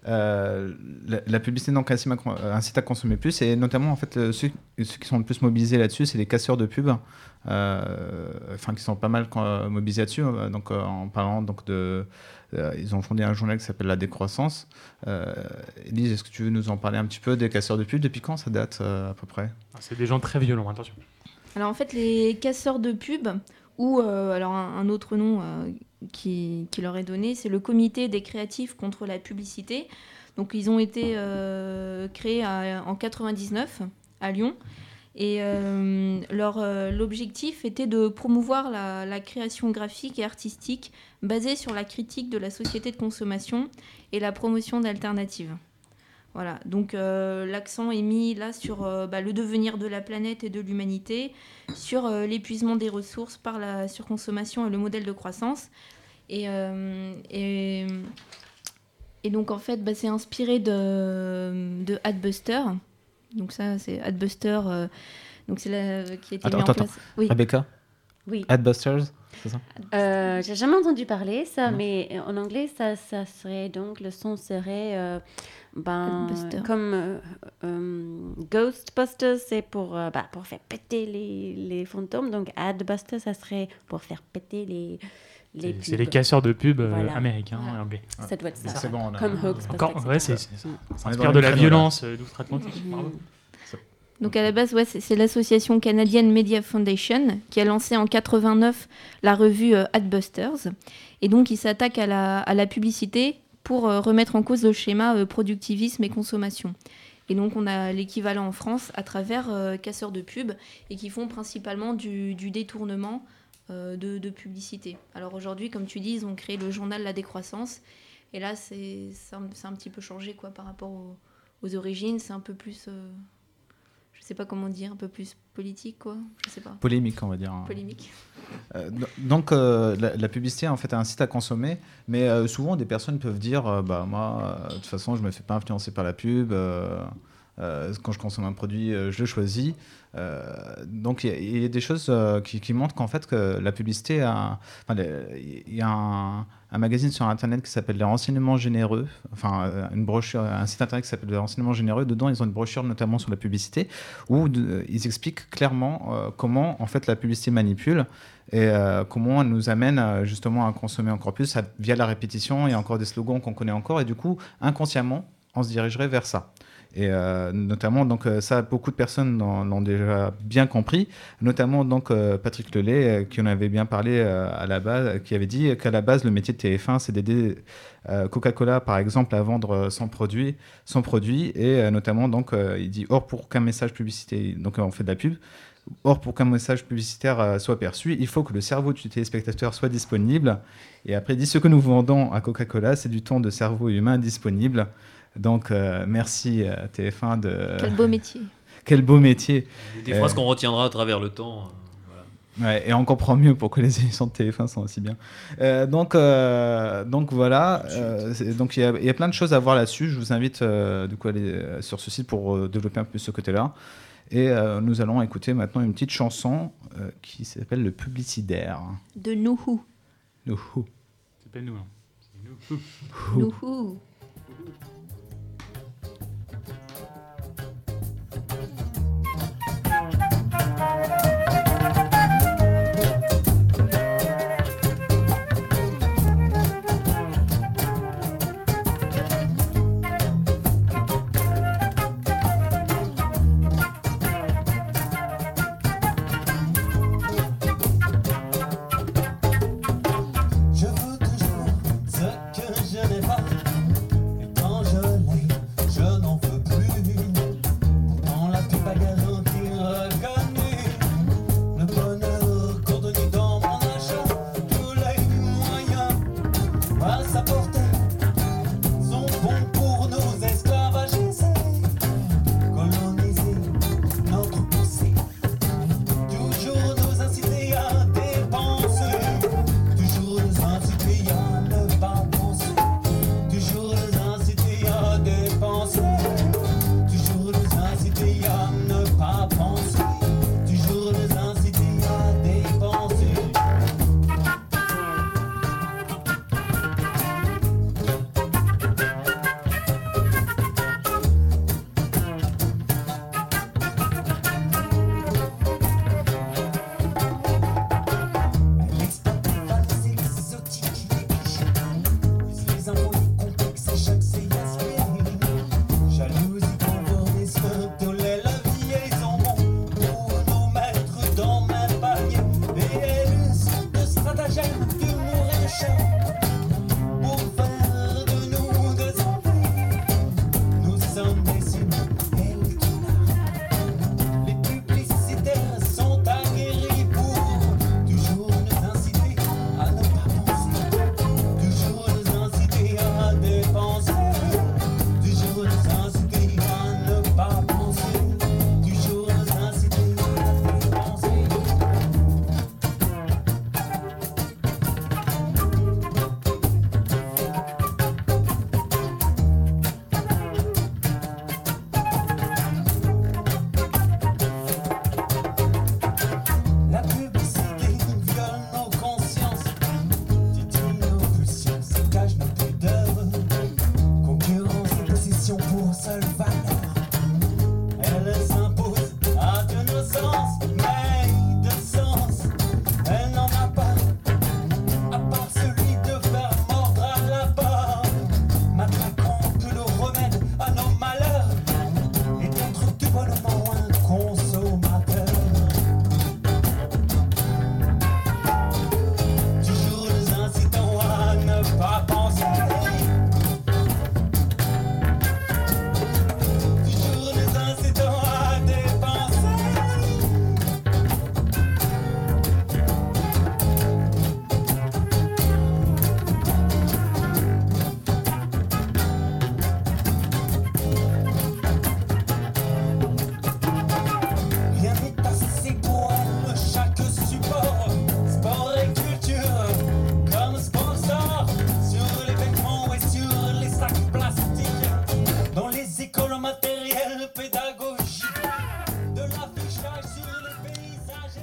euh, la, la publicité donc, incite, à, con- incite à consommer plus, et notamment en fait, euh, ceux, ceux qui sont le plus mobilisés là-dessus, c'est les casseurs de pub, euh, enfin qui sont pas mal euh, mobilisés là-dessus. euh, Donc, euh, en parlant donc de, euh, ils ont fondé un journal qui s'appelle La Décroissance. Euh, Elise, est-ce que tu veux nous en parler un petit peu des casseurs de pub? Depuis quand ça date euh, à peu près? Ah, c'est des gens très violents, attention. Alors en fait, les casseurs de pub, ou euh, alors un, un autre nom euh, qui, qui leur est donné, c'est le Comité des créatifs contre la publicité. Donc ils ont été euh, créés à- en quatre-vingt-dix-neuf à Lyon. Et euh, leur, euh, l'objectif était de promouvoir la, la création graphique et artistique basée sur la critique de la société de consommation et la promotion d'alternatives. Voilà, donc euh, l'accent est mis là sur euh, bah, le devenir de la planète et de l'humanité, sur euh, l'épuisement des ressources par la surconsommation et le modèle de croissance. Et, euh, et, et donc en fait, bah, c'est inspiré de, de Adbuster. Donc ça, c'est Adbuster, euh, donc c'est la, qui a été Attends, mis en attends, place. attends. Oui. Rebecca? Oui. Adbusters, c'est ça? Euh, j'ai jamais entendu parler ça, mais en anglais, ça, ça serait donc le son serait euh, ben, Adbuster. comme euh, euh, Ghostbusters, c'est pour euh, bah, pour faire péter les, les fantômes, donc Adbusters, ça serait pour faire péter les les C'est- pubs. C'est les casseurs de pub euh, Voilà. américains Voilà. et anglais. Ça doit être ça. C'est bon, on a- Comme Ghostbusters. Encore, et cetera. ouais, c'est, c'est, ça. Mm. Ça On est inspire dans de le la créneau, violence euh, d'outre-Atlantique. Mm. Bravo. Donc à la base, ouais, c'est, c'est l'association canadienne Media Foundation qui a lancé en quatre-vingt-neuf la revue euh, Adbusters. Et donc, il s'attaque à la, à la publicité pour euh, remettre en cause le schéma euh, productivisme et consommation. Et donc, on a l'équivalent en France à travers euh, casseurs de pub et qui font principalement du, du détournement euh, de, de publicité. Alors aujourd'hui, comme tu dis, ils ont créé le journal La Décroissance. Et là, c'est, c'est, un, c'est un petit peu changé quoi, par rapport aux, aux origines. C'est un peu plus... euh, je sais pas comment dire, un peu plus politique, quoi. Je sais pas. Polémique, on va dire. Polémique. Euh, donc, euh, la, la publicité, en fait, incite à consommer, mais euh, souvent, des personnes peuvent dire euh, bah, moi, euh, de toute façon, je me fais pas influencer par la pub. Euh, euh, quand je consomme un produit, euh, je le choisis. Euh, donc, il y, y a des choses euh, qui, qui montrent qu'en fait, que la publicité a. Il y a un, un magazine sur Internet qui s'appelle Les Renseignements Généreux, enfin, une brochure, un site Internet qui s'appelle Les Renseignements Généreux. Dedans, ils ont une brochure notamment sur la publicité où de, ils expliquent clairement euh, comment, en fait, la publicité manipule et euh, comment elle nous amène euh, justement à consommer encore plus à, via la répétition. Il y a encore des slogans qu'on connaît encore et du coup, inconsciemment, on se dirigerait vers ça. Et euh, notamment, donc, euh, ça, beaucoup de personnes l'ont, l'ont déjà bien compris, notamment donc, euh, Patrick Lelay, euh, qui en avait bien parlé euh, à la base, qui avait dit qu'à la base, le métier de T F un, c'est d'aider euh, Coca-Cola, par exemple, à vendre son produit, son produit et euh, notamment, donc, euh, il dit, or, pour qu'un message publicitaire, donc on fait de la pub, or, pour qu'un message publicitaire euh, soit perçu, il faut que le cerveau du téléspectateur soit disponible. Et après, il dit, ce que nous vendons à Coca-Cola, c'est du temps de cerveau humain disponible. Donc, euh, merci euh, T F un de... Quel beau métier. Quel beau métier. Des phrases euh... qu'on retiendra à travers le temps. Euh, voilà. Ouais, et on comprend mieux pourquoi les émissions de T F un sont aussi bien. Euh, donc, euh, donc voilà. Euh, donc il y, y a plein de choses à voir là-dessus. Je vous invite euh, du coup, à aller sur ce site pour euh, développer un peu ce côté-là. Et euh, nous allons écouter maintenant une petite chanson euh, qui s'appelle Le Publicidaire. De Nouhou. Nouhou. C'est pas nous. Hein. C'est Nouhou. Nouhou. Je veux toujours ce que je n'ai pas. Et quand je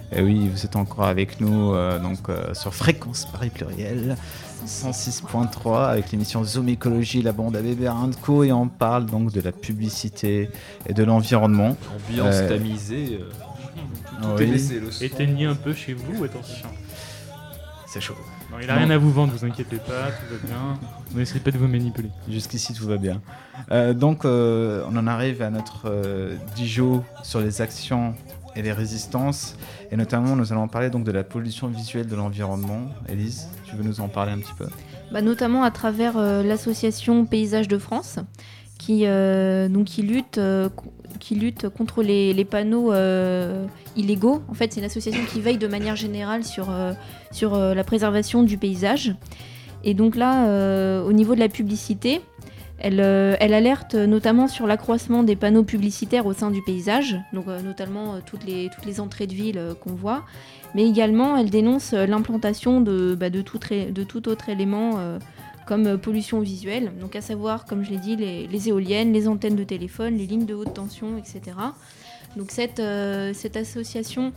Et oui, vous êtes encore avec nous euh, donc, euh, sur Fréquence Paris Pluriel cent six point trois avec l'émission Zoom Écologie, la bande à bébé Rindco, et on parle donc de la publicité et de l'environnement. Ambiance Euh, tamisée, euh, tout oui. est laissé, le son. Éteignez un peu chez vous, attention. C'est chaud. Non, il n'a rien à vous vendre, vous inquiétez pas, tout va bien. N'essayez pas de vous manipuler. Jusqu'ici, tout va bien. Euh, donc, euh, on en arrive à notre euh, dijo sur les actions et les résistances. Et notamment, nous allons parler donc de la pollution visuelle de l'environnement. Élise, tu veux nous en parler un petit peu ? Bah, notamment à travers euh, l'association Paysages de France, qui, euh, donc, qui, lutte, euh, co- qui lutte contre les, les panneaux euh, illégaux. En fait, c'est une association qui veille de manière générale sur, euh, sur euh, la préservation du paysage. Et donc là, euh, au niveau de la publicité, elle, euh, elle alerte notamment sur l'accroissement des panneaux publicitaires au sein du paysage, donc euh, notamment euh, toutes, les, toutes les entrées de ville euh, qu'on voit. Mais également, elle dénonce euh, l'implantation de, bah, de, tout, ré- de tout autre élément euh, comme euh, pollution visuelle, donc à savoir, comme je l'ai dit, les, les éoliennes, les antennes de téléphone, les lignes de haute tension, et cetera. Donc cette, euh, cette association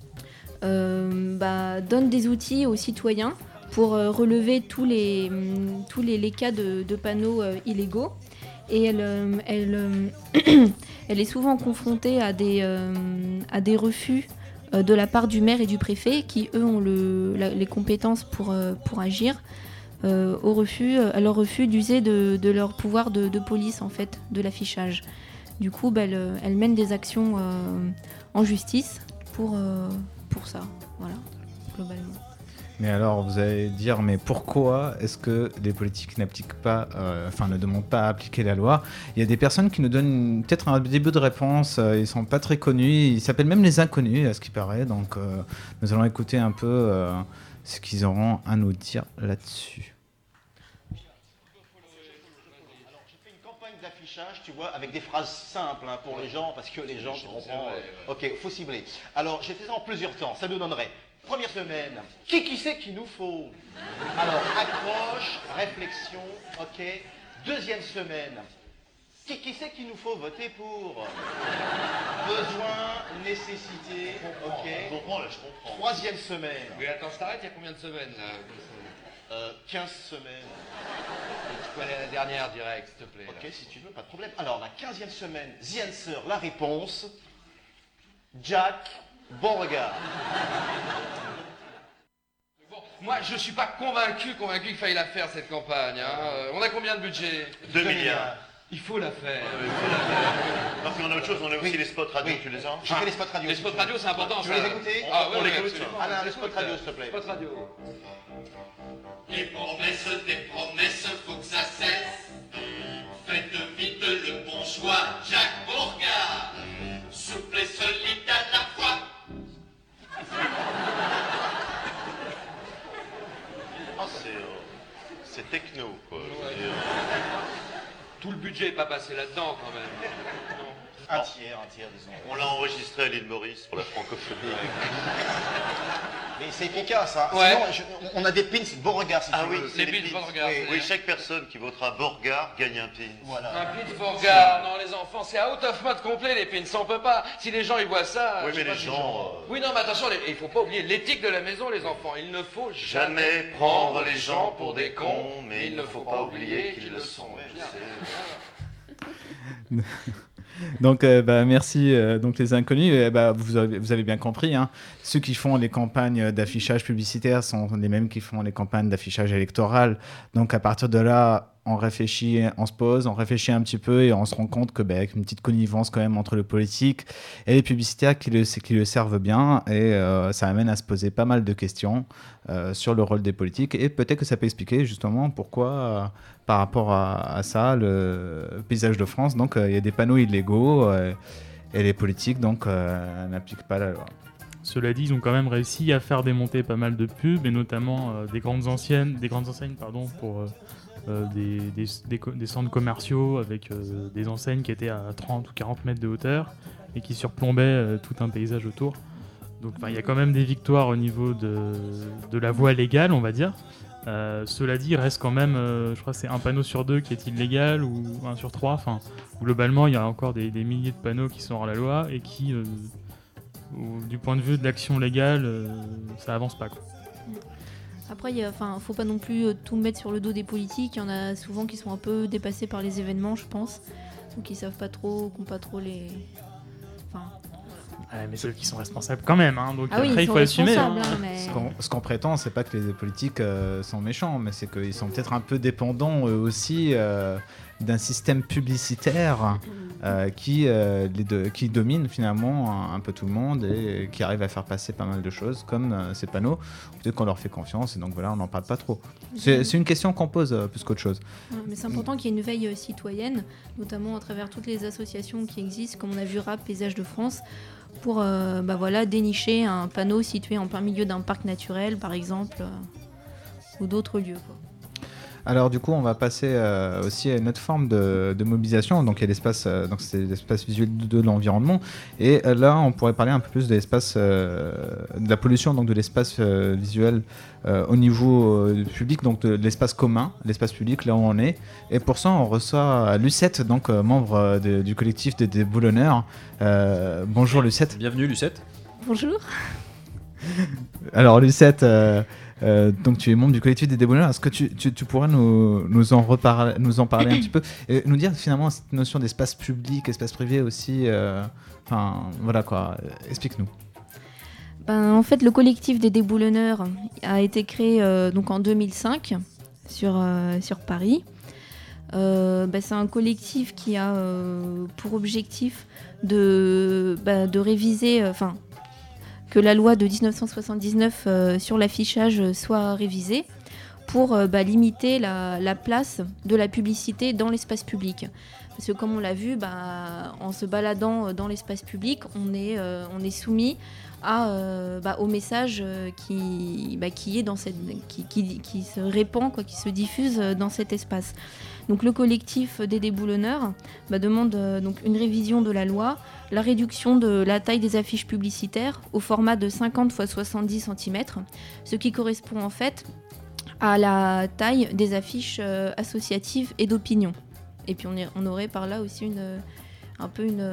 euh, bah, donne des outils aux citoyens pour euh, relever tous les, hum, tous les, les cas de, de panneaux euh, illégaux. Et elle, euh, elle, euh, elle est souvent confrontée à des, euh, à des refus euh, de la part du maire et du préfet qui, eux, ont le, la- les compétences pour, euh, pour agir. Euh, au refus, à leur refus d'user de, de leur pouvoir de, de police, en fait, de l'affichage. Du coup, bah, elle, elle mène des actions euh, en justice pour, euh, pour ça, voilà, globalement. Mais alors, vous allez dire, mais pourquoi est-ce que les politiques n'appliquent pas, euh, enfin, ne demandent pas à appliquer la loi ? Il y a des personnes qui nous donnent peut-être un début de réponse. euh, Ils sont pas très connus. Ils s'appellent même les inconnus, à ce qui paraît. Donc, euh, nous allons écouter un peu euh, ce qu'ils auront à nous dire là-dessus. D'affichage, tu vois, avec des phrases simples hein, pour les gens, parce que les gens, tu comprends. euh, ok, faut cibler. Alors, j'ai fait ça en plusieurs temps. Ça nous donnerait, première semaine, qui qui c'est qu'il nous faut ? Alors, accroche, réflexion, ok. Deuxième semaine, qui qui c'est qu'il nous faut voter pour ? Besoin, nécessité, ok. Je comprends, là, je comprends. Troisième semaine, Mais attends, je t'arrête, il y a combien de semaines là euh, quinze semaines. Tu peux aller à la dernière direct, s'il te plaît. Ok, si tu veux, pas de problème. Alors, la quinzième semaine, The Answer, la réponse. Jack, Beauregard. Bon, moi, je suis pas convaincu, convaincu qu'il faille la faire cette campagne. Hein. Euh, on a combien de budget ? Deux milliards. Il faut la faire. Il faut la faire. Non, puis on a autre chose, on a aussi Oui. les spots radio, Oui. tu les as ? J'ai fait les spots radio. Les spots radio, c'est important. Tu veux ça. les écouter ? Ah, ouais, On ouais, l'écoute. absolument. Alain, les Écoute, spots radio, s'il te plaît. Spots radio. Des promesses, des promesses, faut que ça cesse. Faites vite le bon choix, Jacques Bourgard. Souple et solide à la fois. Ah, c'est, euh, c'est techno, quoi. Je veux dire. Tout le budget est pas passé là-dedans, quand même. Un tiers, un tiers, disons. On l'a enregistré à l'île Maurice pour la francophonie. Mais c'est efficace, hein. Ouais. Sinon, je- on a des pins Beauregard, si Ah tu oui, veux. c'est Les des pins pins. Beauregard, Oui, c'est Oui, bien. chaque personne qui votera Beauregard gagne un pin. Voilà. Un pin Beauregard, non les enfants, c'est out of mode complet les pins, on peut pas. Si les gens ils voient ça. Oui, je mais sais pas les si gens, euh, Oui non mais attention, les- il faut pas oublier l'éthique de la maison les enfants. Il ne faut jamais, Jamais prendre les gens pour des cons, mais il ne faut pas oublier qu'ils le sont. Ouais, je sais. Donc, euh, bah, merci. euh, donc, les inconnus, euh, bah, vous, avez, vous avez bien compris. Hein, ceux qui font les campagnes d'affichage publicitaire sont les mêmes qui font les campagnes d'affichage électoral. Donc, à partir de là, on réfléchit, on se pose, on réfléchit un petit peu et on se rend compte que, bah, avec une petite connivence quand même entre le politique et les publicitaires qui le, qui le servent bien, et euh, ça amène à se poser pas mal de questions euh, sur le rôle des politiques. Et peut-être que ça peut expliquer justement pourquoi, euh, par rapport à, à ça, le paysage de France, donc euh, il y a des panneaux illégaux euh, et les politiques donc euh, n'appliquent pas la loi. Cela dit, ils ont quand même réussi à faire démonter pas mal de pubs, et notamment euh, des grandes enseignes, des grandes enseignes pardon, pour euh, euh, des, des, des, co- des centres commerciaux avec euh, des enseignes qui étaient à trente ou quarante mètres de hauteur et qui surplombaient euh, tout un paysage autour. Donc il y a quand même des victoires au niveau de, de la voie légale, on va dire. Euh, cela dit, il reste quand même, euh, je crois que c'est un panneau sur deux qui est illégal, ou un sur trois. Enfin, globalement, il y a encore des, des milliers de panneaux qui sont hors la loi et qui, euh, où, du point de vue de l'action légale, euh, ça avance pas, quoi. Après, il ne faut pas non plus tout mettre sur le dos des politiques. Il y en a souvent qui sont un peu dépassés par les événements, je pense. Donc qui savent pas trop, qui n'ont pas trop les... Enfin, Ouais, mais ceux qui sont responsables quand même, hein, donc ah oui, après il faut assumer. Hein. Hein, mais... Ce qu'on, ce qu'on prétend, c'est pas que les politiques euh, sont méchants, mais c'est qu'ils sont peut-être un peu dépendants eux aussi euh, d'un système publicitaire euh, qui, euh, les de, qui domine finalement un, un peu tout le monde et qui arrive à faire passer pas mal de choses comme euh, ces panneaux. Peut-être qu'on leur fait confiance et donc voilà, on n'en parle pas trop. C'est, c'est une question qu'on pose euh, plus qu'autre chose. Ouais, mais c'est important qu'il y ait une veille euh, citoyenne, notamment à travers toutes les associations qui existent, comme on a vu R A P, Paysages de France, pour euh, bah voilà, dénicher un panneau situé en plein milieu d'un parc naturel, par exemple, euh, ou d'autres lieux, quoi. Alors du coup, on va passer euh, aussi à une autre forme de, de mobilisation. Donc il y a l'espace, euh, donc c'est l'espace visuel de, de l'environnement. Et euh, là, on pourrait parler un peu plus de l'espace, euh, de la pollution, donc de l'espace euh, visuel euh, au niveau euh, public, donc de l'espace commun, l'espace public là où on est. Et pour ça, on reçoit Lucette, donc euh, membre euh, de, du collectif des déboulonneurs. Euh, bonjour Lucette. Bienvenue Lucette. Bonjour. Alors Lucette. Euh, Euh, donc tu es membre du collectif des déboulonneurs. Est-ce que tu, tu, tu pourrais nous, nous, en reparler, nous en parler un petit peu et nous dire finalement cette notion d'espace public, espace privé aussi, euh, enfin voilà quoi, explique-nous. Ben, en fait, le collectif des déboulonneurs a été créé euh, donc en deux mille cinq sur, euh, sur Paris. Euh, ben, c'est un collectif qui a euh, pour objectif de, ben, de réviser, enfin euh, que la loi de dix-neuf cent soixante-dix-neuf euh, sur l'affichage soit révisée pour euh, bah, limiter la, la place de la publicité dans l'espace public. Parce que comme on l'a vu, bah, en se baladant dans l'espace public, on est, euh, on est soumis à, euh, bah, au message qui, bah, qui, est dans cette, qui, qui, qui se répand, quoi, qui se diffuse dans cet espace. Donc le collectif des déboulonneurs bah, demande euh, donc une révision de la loi, la réduction de la taille des affiches publicitaires au format de cinquante par soixante-dix centimètres, ce qui correspond en fait à la taille des affiches euh, associatives et d'opinion. Et puis on, est, on aurait par là aussi une, un peu une,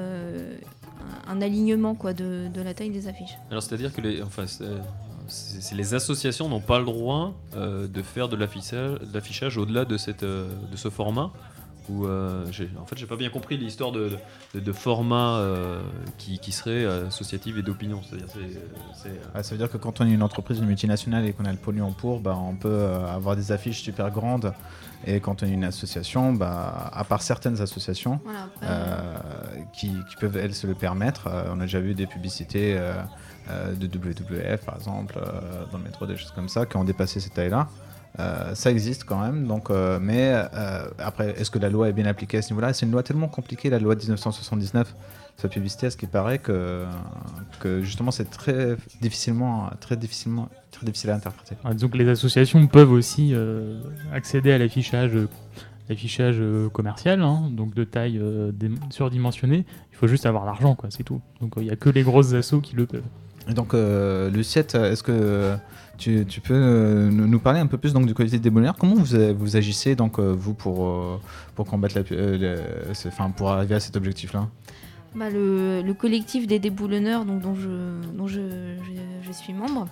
un alignement quoi, de, de la taille des affiches. Alors c'est-à-dire que les, enfin, c'est, c'est, c'est les associations n'ont pas le droit euh, de faire de l'affichage, de l'affichage au-delà de, cette, euh, de ce format. Où, euh, j'ai, en fait, j'ai pas bien compris l'histoire de, de, de format euh, qui, qui serait associatif et d'opinion. C'est-à-dire, c'est, c'est, euh... ah, ça veut dire que quand on est une entreprise, une multinationale et qu'on a le pognon pour, bah, on peut euh, avoir des affiches super grandes. Et quand on est une association, bah, à part certaines associations voilà, euh, qui, qui peuvent elles se le permettre, euh, on a déjà vu des publicités euh, euh, de W W F par exemple euh, dans le métro, des choses comme ça qui ont dépassé cette taille-là. Euh, ça existe quand même, donc, euh, mais euh, après, est-ce que la loi est bien appliquée à ce niveau-là ? C'est une loi tellement compliquée, la loi de dix-neuf cent soixante-dix-neuf, sa publicité, à ce qui paraît que, que justement c'est très difficilement, très difficilement, très difficile à interpréter. Ah, disons que les associations peuvent aussi euh, accéder à l'affichage, l'affichage euh, commercial, hein, donc de taille euh, dé- surdimensionnée. Il faut juste avoir l'argent, quoi, c'est tout. Donc il euh, n'y a que les grosses assos qui le peuvent. Et donc, euh, Lucette, est-ce que tu, tu peux euh, nous parler un peu plus donc, du collectif des déboulonneurs ? Comment vous, vous agissez, donc, euh, vous, pour, euh, pour combattre la, euh, les, enfin, pour arriver à cet objectif-là ? Bah, le, le collectif des déboulonneurs, donc, dont, je, dont je, je, je suis membre,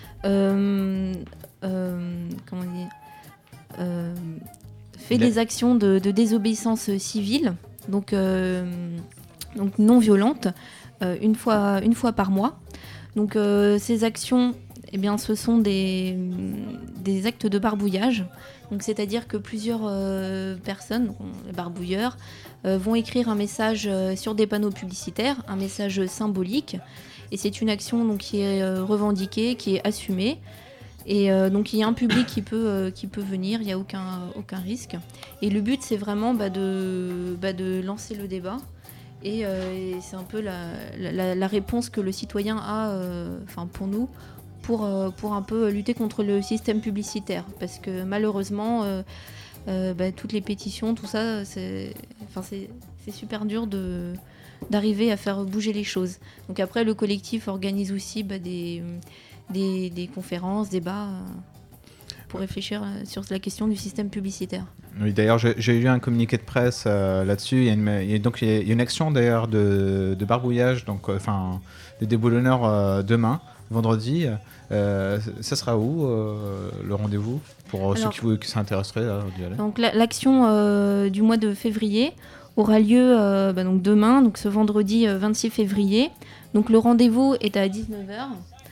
euh, euh, comment dire, euh, fait des actions de, de désobéissance civile, donc, euh, donc non violente, euh, une fois, une fois par mois. Donc euh, ces actions, eh bien, ce sont des, des actes de barbouillage. Donc, c'est-à-dire que plusieurs euh, personnes, donc, les barbouilleurs, euh, vont écrire un message euh, sur des panneaux publicitaires, un message symbolique. Et c'est une action donc, qui est euh, revendiquée, qui est assumée. Et euh, donc il y a un public qui peut, euh, qui peut venir, il n'y a aucun, aucun risque. Et le but, c'est vraiment bah, de, bah, de lancer le débat. Et, euh, et c'est un peu la, la, la réponse que le citoyen a, euh, enfin pour nous, pour, euh, pour un peu lutter contre le système publicitaire. Parce que malheureusement, euh, euh, bah, toutes les pétitions, tout ça, c'est, enfin, c'est, c'est super dur de, d'arriver à faire bouger les choses. Donc après, le collectif organise aussi bah, des, des, des conférences, débats. pour réfléchir euh, sur la question du système publicitaire. Oui, d'ailleurs, j'ai, j'ai eu un communiqué de presse euh, là-dessus. Il y a une, il y a, donc, il y a une action d'ailleurs de, de barbouillage, donc, enfin, euh, des déboulonneurs euh, demain, vendredi. Euh, ça sera où euh, le rendez-vous pour Alors, ceux qui, vous, qui s'intéresseraient là, d'y aller. Donc, la, l'action euh, du mois de février aura lieu euh, bah, donc demain, donc ce vendredi euh, vingt-six février. Donc, le rendez-vous est à dix-neuf heures.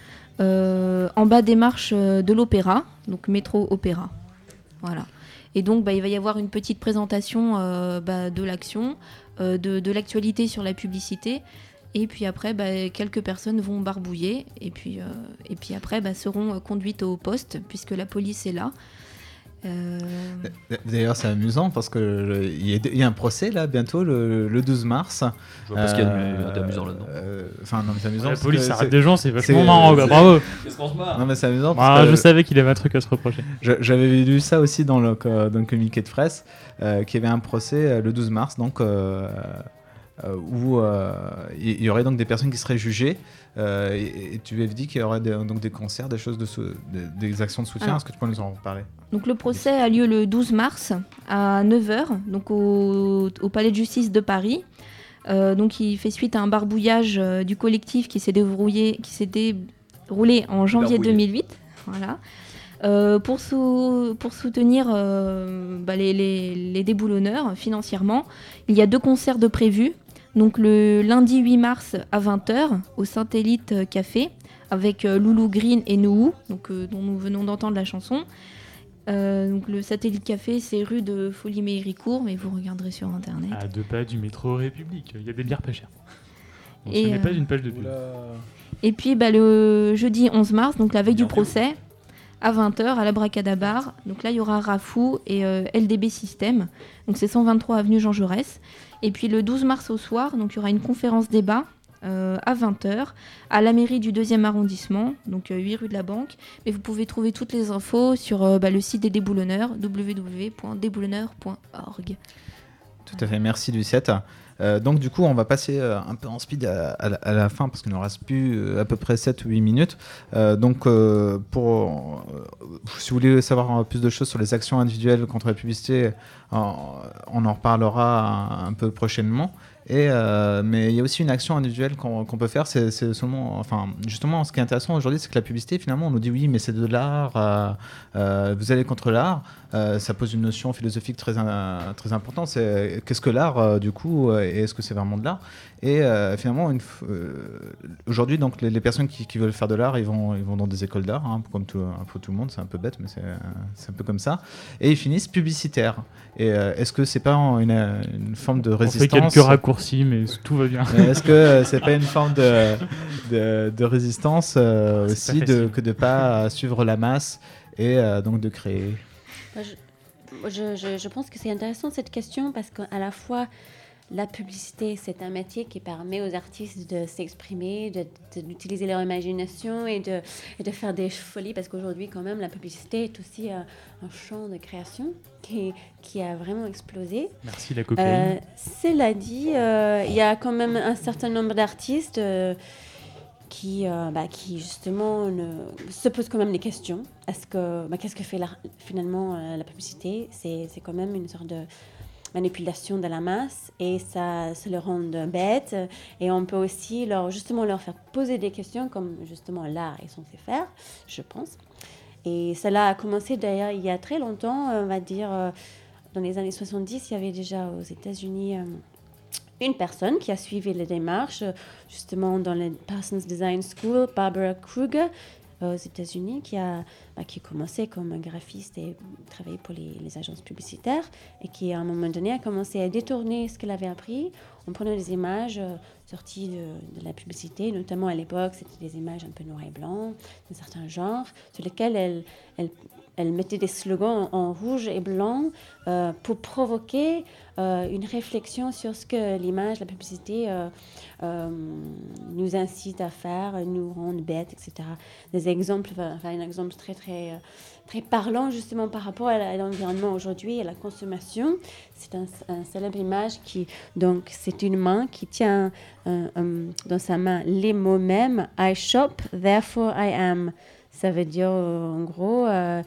Euh, en bas des marches de l'Opéra, donc métro Opéra. Voilà. Et donc, bah, il va y avoir une petite présentation euh, bah, de l'action, euh, de, de l'actualité sur la publicité. Et puis après, bah, quelques personnes vont barbouiller. Et puis, euh, et puis après, bah, seront conduites au poste, puisque la police est là. Euh... D'ailleurs, c'est amusant parce qu'il y, y a un procès là bientôt le, le douze mars. Je vois pas euh, ce qu'il y a d'amusant là-dedans. Enfin, euh, non, mais c'est amusant. La police arrête des gens, c'est vachement c'est, marrant, c'est, bravo. Qu'est-ce qu'on se marre ? Non, mais c'est amusant. Ah, parce que je savais qu'il avait un truc à se reprocher. Je, j'avais lu ça aussi dans le, dans le communiqué de presse, euh, qu'il y avait un procès le douze mars, donc. Euh, Euh, où euh, il y aurait donc des personnes qui seraient jugées euh, et, et tu avais dit qu'il y aurait des, donc des concerts, des choses de sou- des, des actions de soutien. Alors, est-ce que tu peux nous en parler ? Donc le procès a lieu le douze mars à neuf heures, donc au, au Palais de Justice de Paris. Euh, donc il fait suite à un barbouillage euh, du collectif qui s'est dérouillé, qui s'est déroulé en janvier deux mille huit. Voilà. Euh, pour, sou- pour soutenir euh, bah, les, les, les déboulonneurs financièrement, il y a deux concerts de prévus. Donc le lundi huit mars à vingt heures au Satellite Café avec euh, Loulou Green et Nouhou, donc, euh, dont nous venons d'entendre la chanson. Euh, donc le Satellite Café, c'est rue de Folie-Méricourt, mais vous regarderez sur internet. À deux pas du métro République, il y a des bières pas chères. Donc, et ce n'est euh... pas une page de pub. Et puis bah, le jeudi onze mars, donc la veille du procès, à vingt heures à l'Abracadabar. Donc là, il y aura Rafou et euh, L D B System. Donc c'est cent vingt-trois avenue Jean Jaurès. Et puis le douze mars au soir, donc il y aura une conférence débat euh, à vingt heures à la mairie du deuxième arrondissement, donc euh, huit rue de la Banque. Mais vous pouvez trouver toutes les infos sur euh, bah, le site des déboulonneurs, w w w point déboulonneurs point org. Tout à fait, merci Lucette. Euh, donc du coup, on va passer euh, un peu en speed à, à, la, à la fin parce qu'il ne nous reste plus euh, à peu près sept ou huit minutes. Euh, donc, euh, pour, euh, si vous voulez savoir plus de choses sur les actions individuelles contre la publicité, euh, on en reparlera un, un peu prochainement. Et, euh, mais il y a aussi une action individuelle qu'on, qu'on peut faire, c'est, c'est seulement, enfin, justement, ce qui est intéressant aujourd'hui, c'est que la publicité, finalement, on nous dit oui, mais c'est de l'art, euh, euh, vous allez contre l'art, euh, ça pose une notion philosophique très, euh, très importante, c'est qu'est-ce que l'art, euh, du coup, et est-ce que c'est vraiment de l'art ? Et euh, finalement, une f- euh, aujourd'hui, donc, les, les personnes qui, qui veulent faire de l'art, ils vont, ils vont dans des écoles d'art, hein, comme tout, un peu tout le monde, c'est un peu bête, mais c'est, c'est un peu comme ça, et ils finissent publicitaires. Et euh, est-ce que c'est pas une, une forme de résistance ? On fait quelques raccourcis, mais tout va bien. Est-ce que euh, c'est pas une forme de, de, de résistance euh, c'est aussi de, que de ne pas suivre la masse et euh, donc de créer ? je, je, je, je pense que c'est intéressant cette question parce qu'à la fois la publicité, c'est un métier qui permet aux artistes de s'exprimer, de, de, d'utiliser leur imagination et de, et de faire des folies, parce qu'aujourd'hui, quand même, la publicité est aussi euh, un champ de création qui, qui a vraiment explosé. Merci, la cocaïne. Euh, cela dit, euh, il y a quand même un certain nombre d'artistes euh, qui, euh, bah, qui, justement, ne, se posent quand même des questions. Est-ce que, bah, qu'est-ce que fait la, finalement euh, la publicité ? C'est, c'est quand même une sorte de manipulation de la masse et ça, ça le rend bête et on peut aussi leur, justement leur faire poser des questions comme justement l'art est censé faire, je pense. Et cela a commencé d'ailleurs il y a très longtemps, on va dire dans les années soixante-dix, il y avait déjà aux États-Unis euh, une personne qui a suivi les démarches justement dans le Parsons Design School, Barbara Kruger, aux États-Unis, qui a, bah, qui a commencé comme graphiste et travaillé pour les, les agences publicitaires et qui, à un moment donné, a commencé à détourner ce qu'elle avait appris en prenant des images euh, sorties de, de la publicité. Notamment, à l'époque, c'était des images un peu noir et blanc, d'un certain genre, sur lesquelles elle, elle, elle mettait des slogans en, en rouge et blanc euh, pour provoquer euh, une réflexion sur ce que l'image, la publicité euh, euh, nous incite à faire, nous rend bêtes, et cetera. Des exemples, enfin un exemple très très très parlant justement par rapport à, la, à l'environnement aujourd'hui et à la consommation. C'est un, un célèbre image qui donc c'est une main qui tient un, un, dans sa main les mots mêmes. I shop, therefore I am. Ça veut dire en gros. Euh,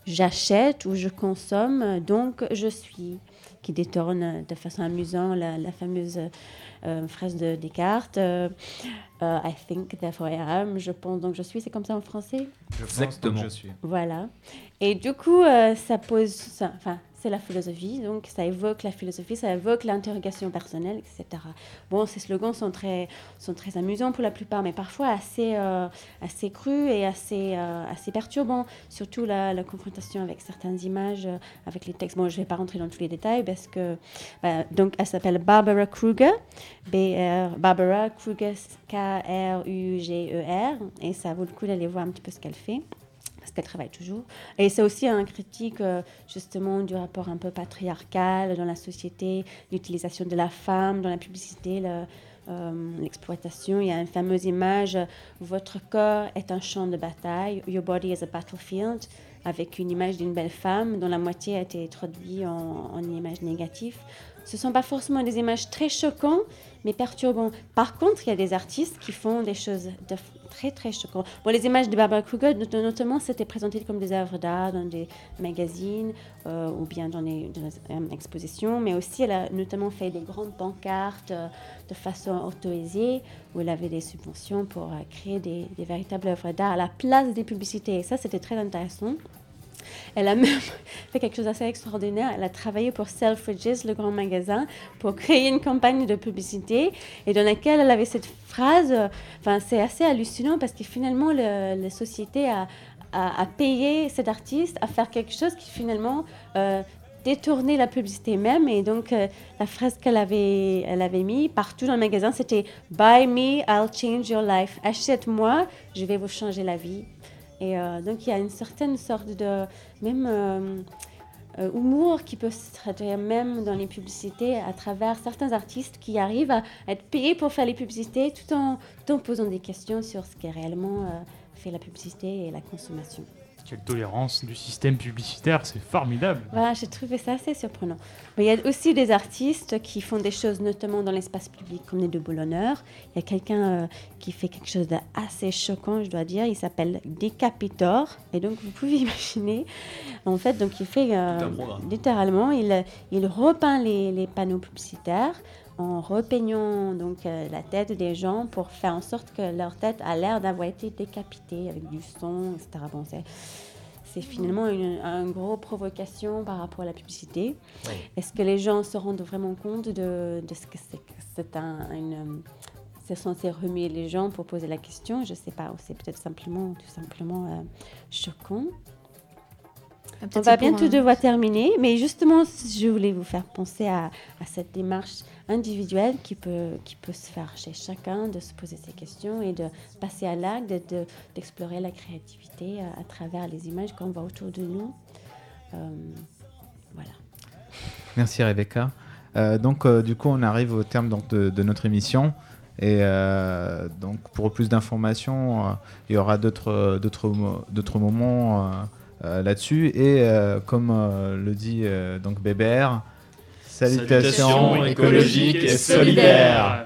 j'achète ou je consomme, donc je suis, qui détourne de façon amusante la, la fameuse euh, phrase de Descartes. Euh, euh, I think, therefore I am. Je pense, donc je suis. C'est comme ça en français? Je Exactement. pense, donc je suis. Voilà. Et du coup, euh, ça pose... Ça, enfin, c'est la philosophie, donc ça évoque la philosophie, ça évoque l'interrogation personnelle, et cetera. Bon, ces slogans sont très, sont très amusants pour la plupart, mais parfois assez, euh, assez crus et assez, euh, assez perturbants, surtout la, la confrontation avec certaines images, euh, avec les textes. Bon, je ne vais pas rentrer dans tous les détails parce que... Bah, donc, elle s'appelle Barbara Kruger, B R, Barbara Kruger, K R U G E R, et ça vaut le coup d'aller voir un petit peu ce qu'elle fait, parce qu'elle travaille toujours. Et c'est aussi un critique, euh, justement, du rapport un peu patriarcal dans la société, l'utilisation de la femme dans la publicité, le, euh, l'exploitation. Il y a une fameuse image, « Votre corps est un champ de bataille, your body is a battlefield », avec une image d'une belle femme dont la moitié a été traduite en, en image négative. Ce ne sont pas forcément des images très choquantes, mais perturbantes. Par contre, il y a des artistes qui font des choses de très, très choquantes. Bon, les images de Barbara Kruger, notamment, c'était présenté comme des œuvres d'art dans des magazines euh, ou bien dans des, dans des euh, expositions, mais aussi elle a notamment fait des grandes pancartes euh, de façon autorisée, où elle avait des subventions pour euh, créer des, des véritables œuvres d'art à la place des publicités. Et ça, c'était très intéressant. Elle a même fait quelque chose d'assez extraordinaire. Elle a travaillé pour Selfridges, le grand magasin, pour créer une campagne de publicité et dans laquelle elle avait cette phrase. Enfin, c'est assez hallucinant parce que finalement, le, la société a, a, a payé cet artiste à faire quelque chose qui finalement euh, détournait la publicité même. Et donc, euh, la phrase qu'elle avait, elle avait mis partout dans le magasin, c'était « Buy me, I'll change your life ». Achète-moi, je vais vous changer la vie. Et euh, donc, il y a une certaine sorte de même euh, euh, humour qui peut se traduire même dans les publicités à travers certains artistes qui arrivent à être payés pour faire les publicités tout en, tout en posant des questions sur ce qui réellement euh, fait la publicité et la consommation. Quelle tolérance du système publicitaire, c'est formidable. Voilà, j'ai trouvé ça assez surprenant. Mais il y a aussi des artistes qui font des choses notamment dans l'espace public, comme les Deux Boulonneurs. Il y a quelqu'un euh, qui fait quelque chose d'assez choquant, je dois dire. Il s'appelle Décapitor. Et donc, vous pouvez imaginer, en fait, donc il fait euh, littéralement, il, il repeint les, les panneaux publicitaires en repeignant donc, euh, la tête des gens pour faire en sorte que leur tête a l'air d'avoir été décapitée avec du sang, et cetera. Bon, c'est, c'est finalement une, une grosse provocation par rapport à la publicité. Oui. Est-ce que les gens se rendent vraiment compte de, de ce que c'est que c'est un, une, c'est censé remuer les gens pour poser la question? Je ne sais pas, ou c'est peut-être simplement, tout simplement euh, choquant. Ah, on va bientôt un... devoir terminer, mais justement, je voulais vous faire penser à, à cette démarche individuelle qui peut, qui peut se faire chez chacun, de se poser ces questions et de passer à l'acte, de, de, d'explorer la créativité à, à travers les images qu'on voit autour de nous. Euh, voilà. Merci Rebecca. Euh, donc, euh, du coup, on arrive au terme donc, de, de notre émission. Et euh, donc, pour plus d'informations, euh, il y aura d'autres, d'autres, d'autres moments euh, Euh, là-dessus et euh, comme euh, le dit euh, donc Bébert, salutations, salutations écologiques et solidaires.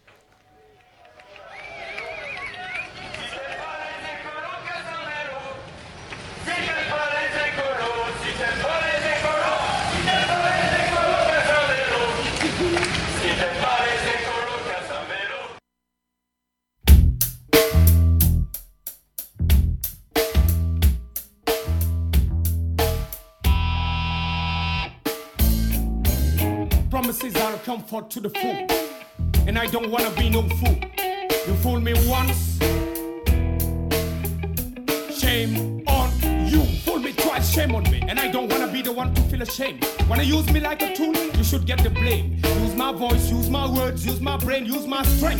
Comfort to the fool, and I don't wanna be no fool. You fool me once, shame on you. Fool me twice, shame on me, and I don't wanna be the one to feel ashamed. Wanna use me like a tool? You should get the blame. Use my voice, use my words, use my brain, use my strength.